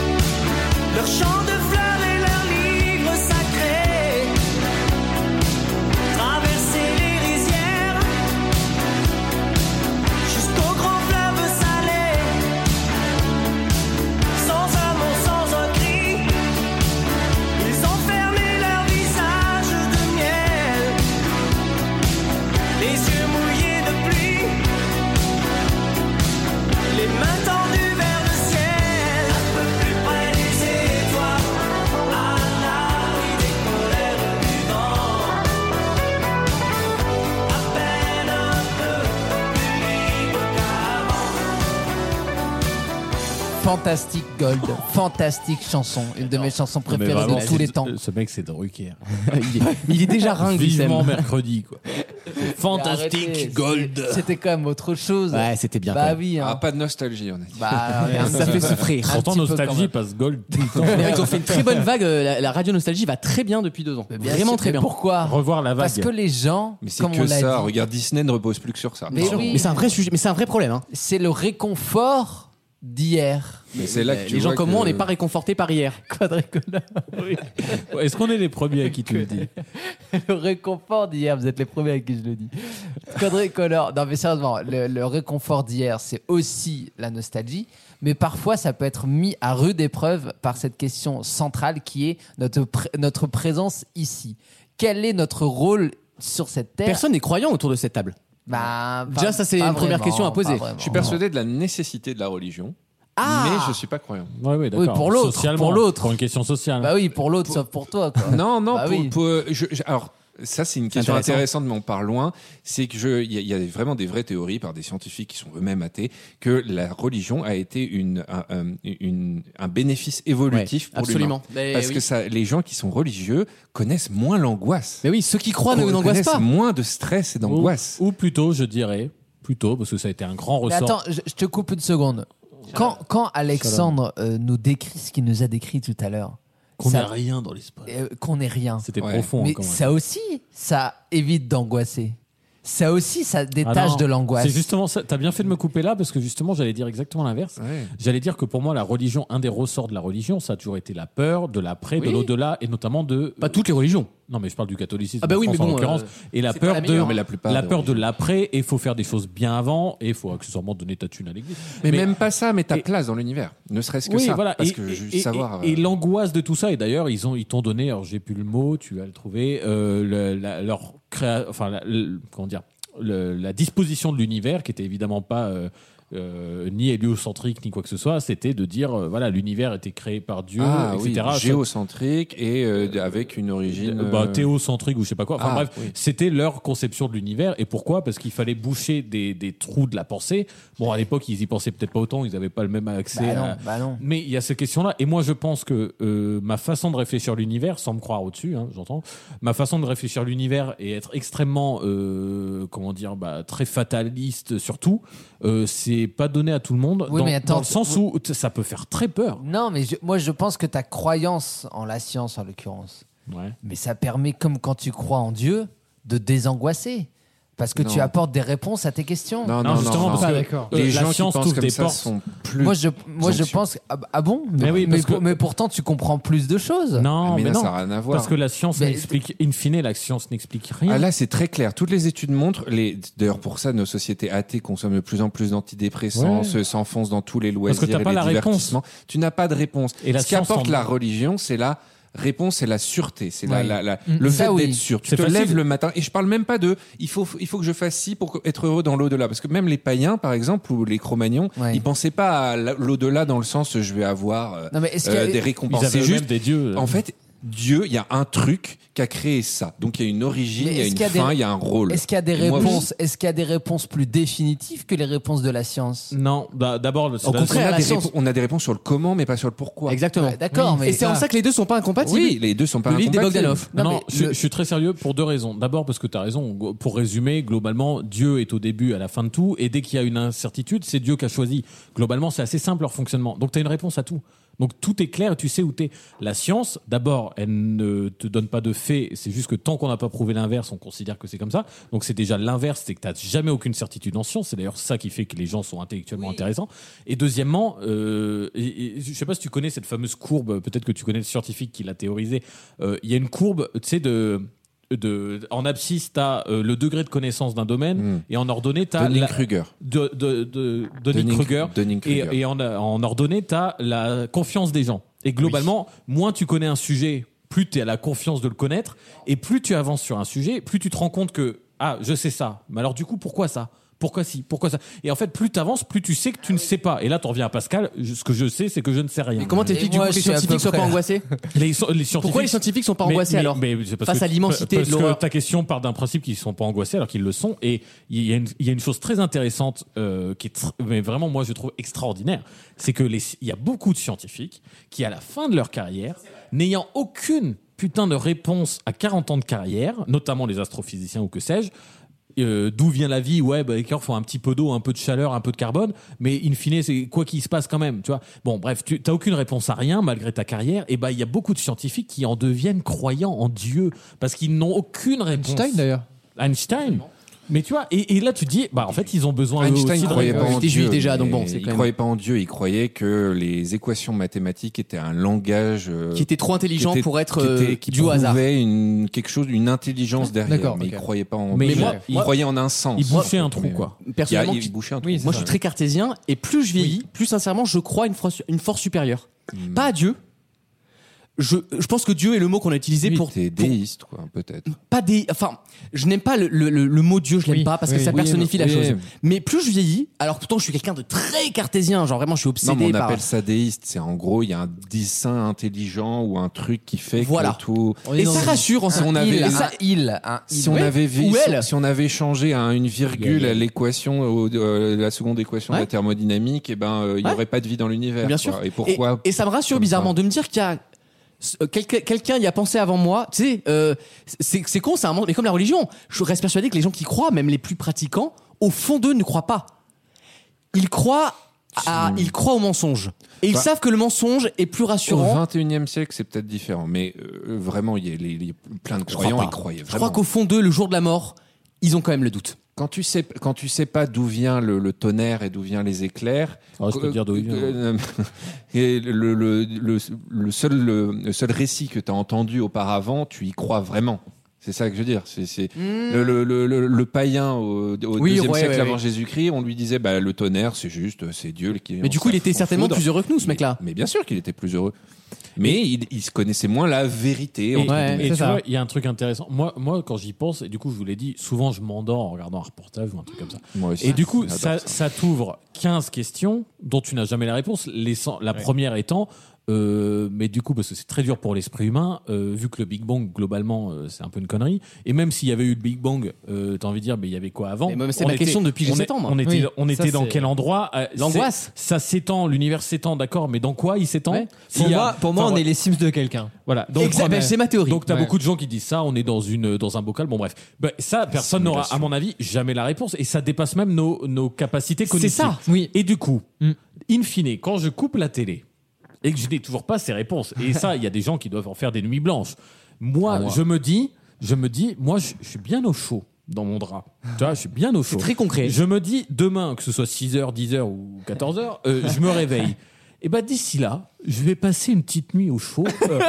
Fantastic Gold, fantastique chanson, une de mes chansons Mais préférées vraiment, de tous les temps. Ce mec, c'est Drucker. il est déjà ringue. Vivement Wissem. mercredi, quoi. Fantastic Arrêtez, Gold. C'était quand même autre chose. Ouais, c'était bien. quand Bah même. oui. Ah, Hein. pas de nostalgie, on a dit. Bah, Ça fait souffrir. Un Pourtant, petit peu quand nostalgie même. passe Gold tout le temps. D'ailleurs, ils ont fait une très bonne vague. La radio nostalgie va très bien depuis 2 ans. Mais bien Vraiment sûr, très mais bien. Pourquoi Revoir la vague. Parce que les gens, Mais c'est comme on que l'a ça. dit, Regarde, Disney ne repose plus que sur ça. Mais oui. Mais c'est un vrai sujet. Mais c'est un vrai problème. Hein. c'est le réconfort d'hier. Mais c'est là que tu Les gens vois comme que- moi, on n'est pas réconfortés par hier. Quadricolore. Ouais, est-ce qu'on est les premiers à qui tu le dis? Le réconfort d'hier, vous êtes les premiers à qui je le dis. Quadricolore. Non, mais sérieusement, le réconfort d'hier, c'est aussi la nostalgie. Mais parfois, ça peut être mis à rude épreuve par cette question centrale qui est notre présence ici. Quel est notre rôle sur cette terre? Personne n'est croyant autour de cette table. Bah, Déjà, ça, c'est une première question à poser. Je suis persuadé de la nécessité de la religion, Ah mais je suis pas croyant. Ouais, ouais, d'accord. Oui, pour l'autre, Socialement, pour l'autre. Pour une question sociale. Bah oui, pour l'autre, sauf pour toi. Quoi. Non, non. Bah oui. Alors, ça, c'est une question Intéressant. intéressante, mais on part loin. C'est que il y a vraiment des vraies théories par des scientifiques qui sont eux-mêmes athées que la religion a été un bénéfice évolutif pour absolument. l'humain. Mais Parce oui. que ça, les gens qui sont religieux connaissent moins l'angoisse. Mais oui, ceux qui croient n'angoissent Connaissent pas. moins de stress et d'angoisse. Ou plutôt, je dirais, parce que ça a été un grand Mais ressort. attends, je te coupe une seconde. Quand Alexandre nous décrit ce qu'il nous a décrit tout à l'heure, Qu'on ça- n'a rien dans l'espace. qu'on n'est rien. C'était Ouais. profond. Mais quand même. ça aussi, ça évite d'angoisser. Ça aussi, ça Ah détache non, de l'angoisse. C'est justement ça. T'as bien fait de me couper là parce que justement, j'allais dire exactement l'inverse. Ouais. J'allais dire que pour moi, la religion, un des ressorts de la religion, ça a toujours été la peur de l'après, de Oui. l'au-delà et notamment de. Pas toutes les religions. Non, mais je parle du catholicisme. Ah bah en oui, France, mais en bon, l'occurrence. Et la c'est pas peur la de. meilleure, mais la plupart La des peur de religions. l'après, et il faut faire des choses bien avant, et il faut accessoirement donner ta thune à l'église. Mais même pas ça, mais ta et- place dans l'univsaire. Ne serait-ce que Oui, ça. voilà. Parce Et- que juste et- savoir. et l'angoisse de tout ça, et d'ailleurs, ils t'ont donné, alors j'ai plus le mot, tu vas le trouver, leur enfin, comment dire, la disposition de l'univers, qui était évidemment pas ni héliocentrique ni quoi que ce soit, c'était de dire voilà, l'univers était créé par Dieu, Ah oui, etc. géocentrique et avec une origine. Théocentrique ou je sais pas quoi. Enfin Ah, bref, oui. c'était leur conception de l'univers. Et pourquoi? Parce qu'il fallait boucher des trous de la pensée. Bon, à l'époque, ils y pensaient peut-être pas autant, ils n'avaient pas le même accès Bah non, à. bah non. Mais il y a cette question-là. Et moi, je pense que ma façon de réfléchir à l'univers, sans me croire au-dessus, hein, j'entends, ma façon de réfléchir à l'univers et être extrêmement, comment dire, très fataliste surtout, c'est pas donné à tout le monde. Oui, dans, mais attends, dans le sens où ça peut faire très peur. Non, mais moi, je pense que ta croyance en la science, en l'occurrence, Ouais. mais ça permet, comme quand tu crois en Dieu, de désangoisser. Parce que tu Non. apportes des réponses à tes questions. Non, Non, justement, parce Pas que d'accord. Les la gens qui science pensent t'ouvre comme des ça portes. sont plus. Moi, je anxieux. pense. Ah bon Mais oui, parce que- mais pourtant, tu comprends plus de choses. Non, mais mais là, non. ça n'a rien à voir. Parce que la science Mais- n'explique, in fine, la science n'explique rien. Ah là, c'est très clair. Toutes les études montrent, d'ailleurs pour ça, nos sociétés athées consomment de plus en plus d'antidépressants, s'enfoncent dans tous les loisirs Parce que t'as pas et les la réponse. divertissements. Tu n'as pas de réponse. Et la Ce qui science apporte en- la religion, c'est la réponse, c'est la sûreté, c'est Oui. le Ça, fait oui. d'être sûr. Tu C'est te facile. lèves le matin, et je parle même pas de il faut que je fasse ci pour être heureux dans l'au-delà, parce que même les païens, par exemple, ou les Cro-Magnons, Ouais. ils pensaient pas à l'au-delà dans le sens je vais avoir Non, mais est-ce qu'il y a- des Ils récompenses. avaient C'est eux-mêmes juste des dieux. en fait, Dieu, il y a un truc qui a créé ça. Donc il y a une origine, Mais il y a est-ce une qu'il y a des- fin, il y a un rôle. Est-ce qu'il y a des Et moi, réponses Est-ce qu'il y a des réponses plus définitives que les réponses de la science Non, d'abord, Au contraire, la science- on a des réponses sur le comment, mais pas sur le pourquoi. Exactement. Ouais, d'accord, mais Et c'est en ça que les deux sont pas incompatibles. Oui, les deux sont pas Le livre des incompatibles. Bogdanov. Non, Non, mais je suis très sérieux pour deux raisons. D'abord parce que tu as raison. Pour résumer, globalement, Dieu est au début, à la fin de tout. Et dès qu'il y a une incertitude, c'est Dieu qui a choisi. Globalement, c'est assez simple leur fonctionnement. Donc tu as une réponse à tout. Donc tout est clair et tu sais où t'es. La science, d'abord, elle ne te donne pas de faits. C'est juste que tant qu'on n'a pas prouvé l'inverse, on considère que c'est comme ça. Donc c'est déjà l'inverse, c'est que tu n'as jamais aucune certitude en science. C'est d'ailleurs ça qui fait que les gens sont intellectuellement intéressants. Et deuxièmement, et je sais pas si tu connais cette fameuse courbe, peut-être que tu connais le scientifique qui l'a théorisé. Il y a une courbe, tu sais, en abscisse, tu as le degré de connaissance d'un domaine, et en ordonnée, tu as Dunning-Kruger. Dunning-Kruger. Dunning-Kruger. Et en ordonnée, tu as la confiance des gens. Et globalement, moins tu connais un sujet, plus tu as la confiance de le connaître. Et plus tu avances sur un sujet, plus tu te rends compte que, ah, je sais ça. Mais alors du coup, pourquoi ça ? Pourquoi si? Pourquoi ça? Et en fait, plus t'avances, plus tu sais que tu ne sais pas. Et là, t'en reviens à Pascal. Ce que je sais, c'est que je ne sais rien. Mais comment t'expliques du coup moi, que les je suis à peu scientifiques soient pas près là. angoissés? Les scientifiques. Pourquoi les scientifiques sont pas angoissés alors c'est parce face que à l'immensité parce de l'horreur? que ta question part d'un principe qu'ils sont pas angoissés alors qu'ils le sont. Et il y a une chose très intéressante qui est mais vraiment moi je trouve extraordinaire, c'est que il y a beaucoup de scientifiques qui à la fin de leur carrière, n'ayant aucune putain de réponse à 40 ans de carrière, notamment les astrophysiciens ou que sais-je. D'où vient la vie? Ouais, bah, les cœurs font un petit peu d'eau, un peu de chaleur, un peu de carbone, mais in fine, c'est quoi qui se passe quand même, tu vois. Bon, bref, tu t'as aucune réponse à rien malgré ta carrière. Et bah, il y a beaucoup de scientifiques qui en deviennent croyants en Dieu parce qu'ils n'ont aucune réponse. Einstein d'ailleurs. Einstein. Mais tu vois, et là tu te dis, bah en fait ils ont besoin eux Einstein aussi ne de croyait pas réponses. en était Dieu. juif déjà, donc mais bon, c'est il quand même- croyait pas en Dieu. Il croyait que les équations mathématiques étaient un langage Qui était trop intelligent pour être qui dû au hasard. prouvait quelque chose, une intelligence derrière. D'accord, Mais ok. il croyait pas en Mais Dieu. moi- il croyait en un sens. Il bouchait un trou Mais, quoi. Personnellement, il bouchait un trou. Oui, c'est moi ça. je suis très cartésien et plus je vieillis, plus sincèrement je crois une force supérieure. Pas à Dieu. Je pense que Dieu est le mot qu'on a utilisé Oui, pour t'es déiste, quoi, peut-être. pas des enfin je n'aime pas le mot Dieu, je l'aime Oui, pas parce que oui, ça oui, personnifie la oui. chose. Mais plus je vieillis, alors pourtant je suis quelqu'un de très cartésien, genre vraiment je suis Non, mais obsédé on par appelle ça déiste. C'est en gros, il y a un dessin intelligent ou un truc qui fait Voilà. que tout. et ça rassure en Si on Un avait- il, ça- Si on Ouais. avait Ou elle. si on avait changé à une virgule à l'équation, la seconde équation de la Ouais. thermodynamique, et il y Ouais. aurait pas de vie dans l'univers. Bien quoi. sûr. Et pourquoi Et ça me rassure comme bizarrement ça de me dire qu'il y a quelqu'un y a pensé avant moi. Tu sais, c'est con, c'est un monde. Mais comme la religion, je reste persuadé que les gens qui croient, même les plus pratiquants, au fond d'eux ne croient pas. Ils croient au mensonge. Et ils Bah, savent que le mensonge est plus Au rassurant. 21e siècle, c'est peut-être différent, mais vraiment, il y a plein de Je croyants, crois ils pas. croyaient Je vraiment. crois qu'au fond d'eux, le jour de la mort, ils ont quand même le doute. Quand tu sais pas d'où vient le tonnerre et d'où viennent les éclairs, Ah, je peux te dire d'où il vient. et le seul récit que tu as entendu auparavant, tu y crois vraiment. C'est ça que je veux dire. C'est le païen au Oui, deuxième ouais, siècle ouais, avant ouais. Jésus-christ, on lui disait le tonnerre, c'est juste, c'est Dieu qui. Mais du coup, il était certainement plus heureux que nous, ce Mais- mec-là. Mais bien sûr qu'il était plus heureux. Mais il se connaissait moins la vérité. Et, entre Ouais, guillemets. et c'est tu ça. vois, il y a un truc intéressant. Moi, quand j'y pense, et du coup, je vous l'ai dit, souvent je m'endors en regardant un reportage ou un truc comme ça. Moi aussi, Et du coup, j'adore ça t'ouvre 15 questions dont tu n'as jamais la réponse. La première étant, mais du coup, parce que c'est très dur pour l'esprit humain, vu que le Big Bang, globalement, c'est un peu une connerie. Et même s'il y avait eu le Big Bang, t'as envie de dire, mais il y avait quoi avant? Mais moi, c'est On ma était- question depuis que j'ai on 7 ans, moi. On était, Oui, on était ça, dans c'est- quel endroit? L'angoisse. Ça s'étend, l'univers s'étend, d'accord, mais dans quoi il s'étend? Ouais. S'il y a- Pour moi, enfin, on est les Sims de quelqu'un. voilà. Donc, Exact, ben, c'est ma théorie. donc t'as Ouais. beaucoup de gens qui disent ça, on est dans un bocal, bon bref. Ben, ça, personne n'aura, à mon avis, jamais la réponse. Et ça dépasse même nos capacités C'est cognitives. ça. Oui. Et du coup, in fine, quand je coupe la télé et que je n'ai toujours pas ces réponses, et ça, il y a des gens qui doivent en faire des nuits blanches. Moi, je me dis, moi, je suis bien au chaud dans mon drap. Tu vois, je suis bien au chaud. C'est très concret. Je me dis, demain, que ce soit 6h, 10h ou 14h, je me réveille. Et bah d'ici là, je vais passer une petite nuit au chaud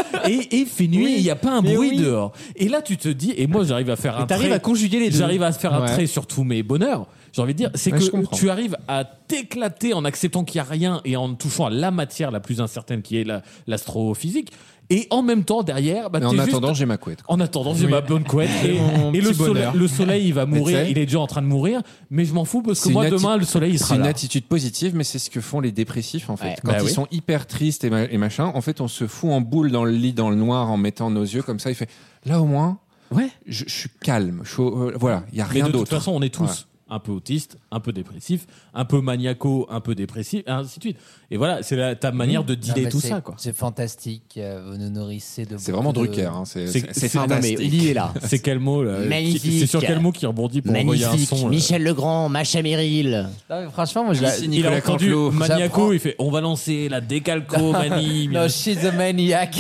et il fait nuit, il n'y a pas un mais bruit oui. dehors. Et là tu te dis, et moi j'arrive à faire un T'arrives trait, à conjuguer les deux. j'arrive à faire un Ouais. trait sur tous mes bonheurs. J'ai envie de dire, c'est Ouais, je que comprends. tu arrives à t'éclater en acceptant qu'il n'y a rien et en touchant à la matière la plus incertaine qui est l'astrophysique. Et en même temps, derrière, bah, Mais en t'es juste- attendant, j'ai ma couette. en attendant, j'ai Oui. ma bonne couette et, mon et petit le, soleil, bonheur. le soleil, il va mourir. tu sais, Il est déjà en train de mourir, mais je m'en fous parce que C'est moi, une demain, le soleil, il C'est sera une là. attitude positive, mais c'est ce que font les dépressifs en fait. Ouais. Quand Bah ils oui. sont hyper tristes et machin, en fait, on se fout en boule dans le lit, dans le noir, en mettant nos yeux comme ça. Il fait là au moins, Ouais. je suis calme. Voilà, il y a Mais rien de toute d'autre. façon, on est tous Voilà. un peu autistes, un peu dépressifs, un peu maniaco, un peu dépressifs, et ainsi de suite. Et voilà, c'est ta manière de Non, dealer mais tout c'est- ça, quoi. C'est fantastique. Vous nous nourrissez de. C'est beaucoup vraiment de- Drucker. Hein. C'est C'est- fantastique. Non, mais il est là. C'est quel mot, là Magnifique. C'est sur quel mot qui rebondit pour envoyer un son, là Legrand, Macha Meryl. Non, mais franchement, moi je la. Ici, Il a Nicolas entendu Cantelou. J'apprends. maniaco, il fait on va lancer la décalcomanie. No, she's a maniac.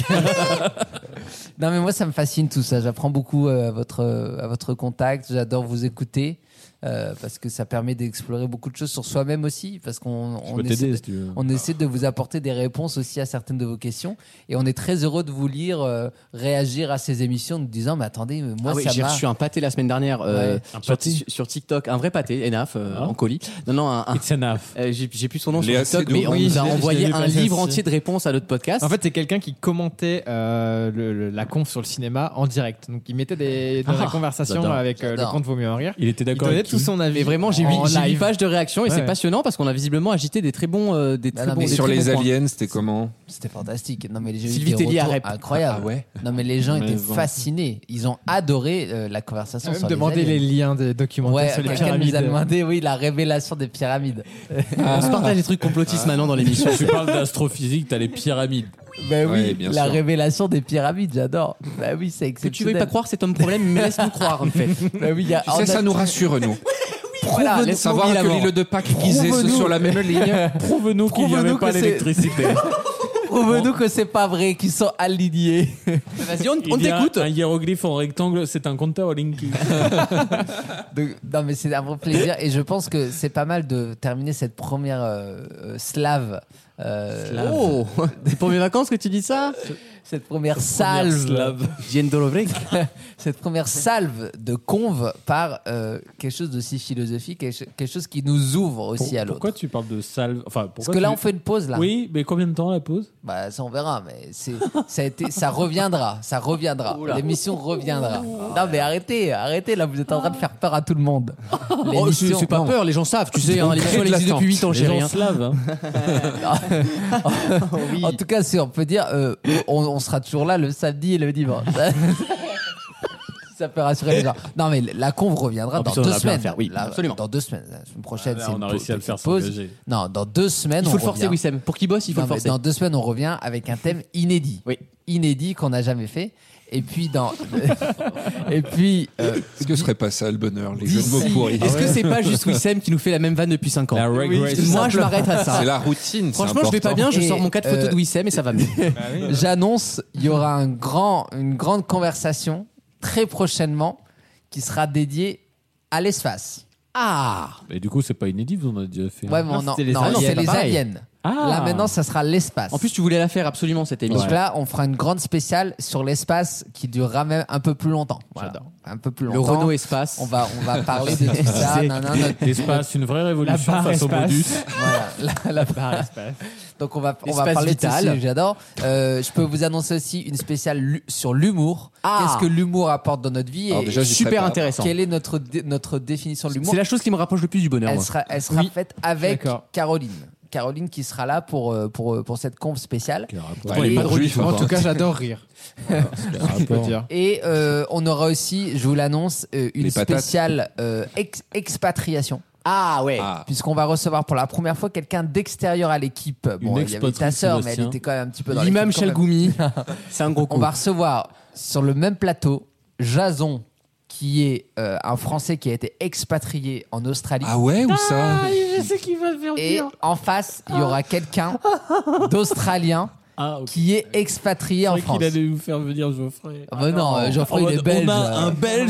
Non, mais moi, ça me fascine tout ça. J'apprends beaucoup à votre contact. J'adore vous écouter parce que ça permet d'explorer beaucoup de choses sur soi-même aussi. Parce qu'on Je peux essaie t'aider de, si tu veux. on essaie de vous apporter des réponses aussi à certaines de vos questions. Et on est très heureux de vous lire réagir à ces émissions en nous disant mais attendez, mais moi Ah oui, ça j'ai m'a. reçu un pâté la semaine dernière Ouais. Un sur, pâté sur TikTok, un vrai pâté, Enaf, Ah. en colis. Non, un, It's enough. j'ai plus son nom Léa sur TikTok, Seydoux. mais on Oui, nous a je l'ai envoyé vu un passer livre aussi. entier de réponses à notre podcast. En fait, c'est quelqu'un qui commentait la conf sur le cinéma en direct. Donc, il mettait dans la conversation j'adore. avec le J'adore. compte Vaut mieux en rire. Il était Il d'accord donnait tout son avis. Mais vraiment, j'ai en 8 live. pages de réactions et Ouais. c'est passionnant parce qu'on a visiblement agité des très bons, des très non, bons mais des Sur très les bons points. aliens, c'était comment? C'était fantastique. Non mais les gens Sylvie étaient Tellier à retours rep. incroyable. Ah ouais. Non mais les gens étaient Maison. fascinés. Ils ont adoré la conversation Même sur demander les les aliens. liens des documentaires Ouais, sur les quelqu'un nous pyramides. a demandé, oui, la révélation des pyramides. On se partage des trucs complotistes maintenant dans l'émission. Tu parles d'astrophysique, t'as les pyramides. Ben Ouais, oui, bien la sûr. révélation des pyramides, j'adore. Ben oui, c'est Que tu exceptionnel. veuilles pas croire, c'est ton problème, mais laisse-nous croire en fait. Ben oui, il y a, Tu sais, ça nous rassure, nous. Voilà, laisse Savoir que l'île de Pâques glissait sur la même ligne. Prouve-nous qu'il n'y avait Prouve-nous pas que c'est- l'électricité. Prouve-nous que c'est pas vrai, qu'ils sont alignés. Vas-y, on Il y a t'écoute. un hiéroglyphe en rectangle, c'est un compteur Linky. Donc, non, mais c'est un vrai plaisir et je pense que c'est pas mal de terminer cette première slave. Oh, c'est pour mes vacances que tu dis ça? Cette première salve. Dzień Cette première salve de conve par quelque chose d'aussi philosophique, quelque chose qui nous ouvre aussi à l'autre. Pourquoi tu parles de salve? Enfin, Parce que là, on fait une pause là. Oui, mais combien de temps la pause? Bah, ça on verra, mais ça reviendra, ça reviendra. L'émission reviendra. Non mais arrêtez, là vous êtes en train de faire peur à tout le monde. Oh, L'émission- c'est pas non. peur, les gens savent. Tu sais, hein, l'émission crée de existe depuis 8 ans, Les chérie. gens hein. slaves, hein. En tout cas, si on peut dire, on sera toujours là le samedi et le dimanche. Ça peut rassurer les gens. Non mais la conve reviendra En dans plus, on 2 en a plein à semaine. faire, oui, Là, absolument. Dans 2 semaines. La semaine prochaine, Là, c'est on a une réussi à le faire pause. s'engager. Non, dans 2 semaines, Il faut on le forcer, revient. Wissem. Pour qu'il bosse, il faut Non, le mais forcer. dans 2 semaines, on revient avec un thème inédit. Oui. Inédit qu'on n'a jamais fait. Et puis et puis Est-ce que ce serait pas ça le bonheur, les jeux de D'ici- mots pourris? Est-ce que c'est pas juste Wissem qui nous fait la même vanne depuis 5 ans? La regret. Moi, je m'arrête à ça. C'est la routine. c'est Franchement, je vais pas important. bien, je Et, sors mon 4 photos de Wissem et ça va mieux. j'annonce, il y aura une grande conversation très prochainement qui sera dédiée à l'espace. Ah, Et du coup, c'est pas inédit, vous en avez déjà fait. Ouais, mais c'était les non, aliens, c'est c'est les pas pareil. aliens. Ah. Là maintenant, ça sera l'espace. en plus, tu voulais la faire absolument cette émission. Donc là, on fera une grande spéciale sur l'espace qui durera même un peu plus longtemps. Voilà. Un peu plus Le longtemps. Renault Espace. On va parler de tout ça. Non, non, non. L'espace, une vraie révolution La barre face au espace. modus. Voilà, la barre espace. Donc on va Espace parler vital. de tout ça, j'adore. Je peux vous annoncer aussi une spéciale sur l'humour. Ah. Qu'est-ce que l'humour apporte dans notre vie Alors et déjà, j'y serais Super pas. intéressant. quelle est notre définition de l'humour. C'est la chose qui me rapproche le plus du bonheur. Elle moi. sera faite avec D'accord. Caroline. Caroline qui sera là pour cette conf spéciale. Bah, il est pas de juif, En enfin. tout cas, j'adore rire. Je peux dire. Et on aura aussi, je vous l'annonce, une Les patates. spéciale expatriation. Ah ouais. Ah. Puisqu'on va recevoir pour la première fois quelqu'un d'extérieur à l'équipe. Bon, il y avait ta expatriée, sœur, mais elle Sébastien. était quand même un petit peu dans L'imam l'équipe quand même. Chalgoumi. C'est un gros coup. On va recevoir sur le même plateau Jason, qui est un Français qui a été expatrié en Australie. Ah ouais, ou ça? Je sais qui va faire Et en face, il y aura quelqu'un d'Australien Ah, ok. qui est expatrié en C'est France. vrai qu'il allait nous faire venir Geoffrey. Ah bah non, Geoffrey, En il est mode, belge. On a un Belge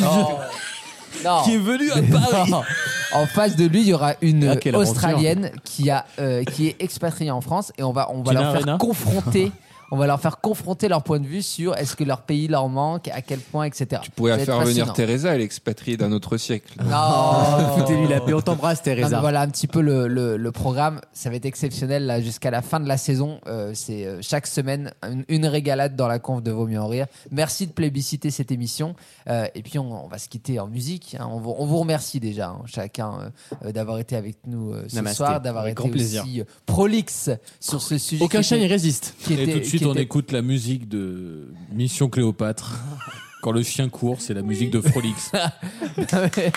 Non. qui est venu à Paris. Non. En face de lui, il y aura une Ah, quelle aventure. Australienne qui est expatriée en France et on va Tina leur faire Arena. confronter. On va leur faire confronter leur point de vue sur est-ce que leur pays leur manque, à quel point, etc. Tu pourrais Ça va être faire venir fascinant. Teresa, elle est expatriée d'un autre siècle. Non, Foutez-lui la paix. On t'embrasse, Non, mais Teresa. voilà un petit peu le programme. Ça va être exceptionnel là jusqu'à la fin de la saison. C'est chaque semaine une régalade dans la conf de Vaut mieux en rire. Merci de plébisciter cette émission. Et puis on va se quitter en musique. Hein. On vous remercie déjà hein, chacun d'avoir été avec nous ce Namasté. soir, d'avoir Avec été grand plaisir. aussi prolixe sur ce sujet. Aucun qui chien n'y était- résiste. qui Et était- tout de suite, qui on était- écoute la musique de Mission Cléopâtre. Quand le chien court, c'est la musique de Frolix. Quand le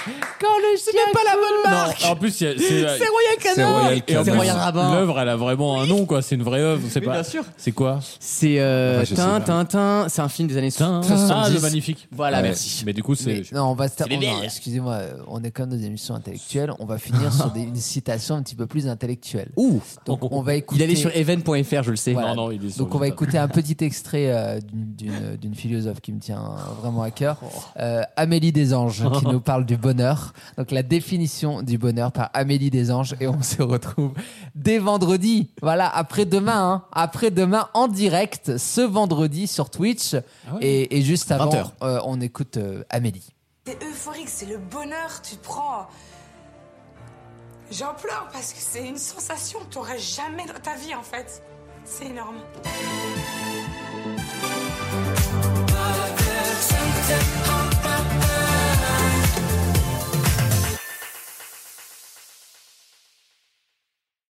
chien pas la bonne marque. Non, en plus, c'est Royal C'est Royal Et en Canin. C'est plus, Royal Rabbin. l'œuvre, elle a vraiment un nom, quoi. C'est une vraie œuvre. C'est pas. bien sûr. C'est quoi? C'est je sais pas. Tintin. C'est un film des années Ah, 70. le magnifique. Voilà, Ouais. merci. Mais du coup, Mais c'est. non, on va se les belles. excusez-moi, on est comme dans des émissions intellectuelles. On va finir sur une citation un petit peu plus intellectuelle. Ouh. Donc on va écouter. Il allait sur even.fr, je le sais. Voilà. Non, non, il est sur Donc on va le- écouter un petit extrait d'une philosophe qui me tient vraiment à cœur, Amélie Desanges, qui nous parle du bonheur. Donc la définition du bonheur par Amélie Desanges, et on se retrouve dès vendredi. Voilà, après-demain, hein. Après-demain en direct, ce vendredi sur Twitch. Et juste avant, 20h. on écoute Amélie. C'est euphorique, c'est le bonheur, tu te prends. J'en pleure parce que c'est une sensation que tu n'aurais jamais dans ta vie en fait. C'est énorme.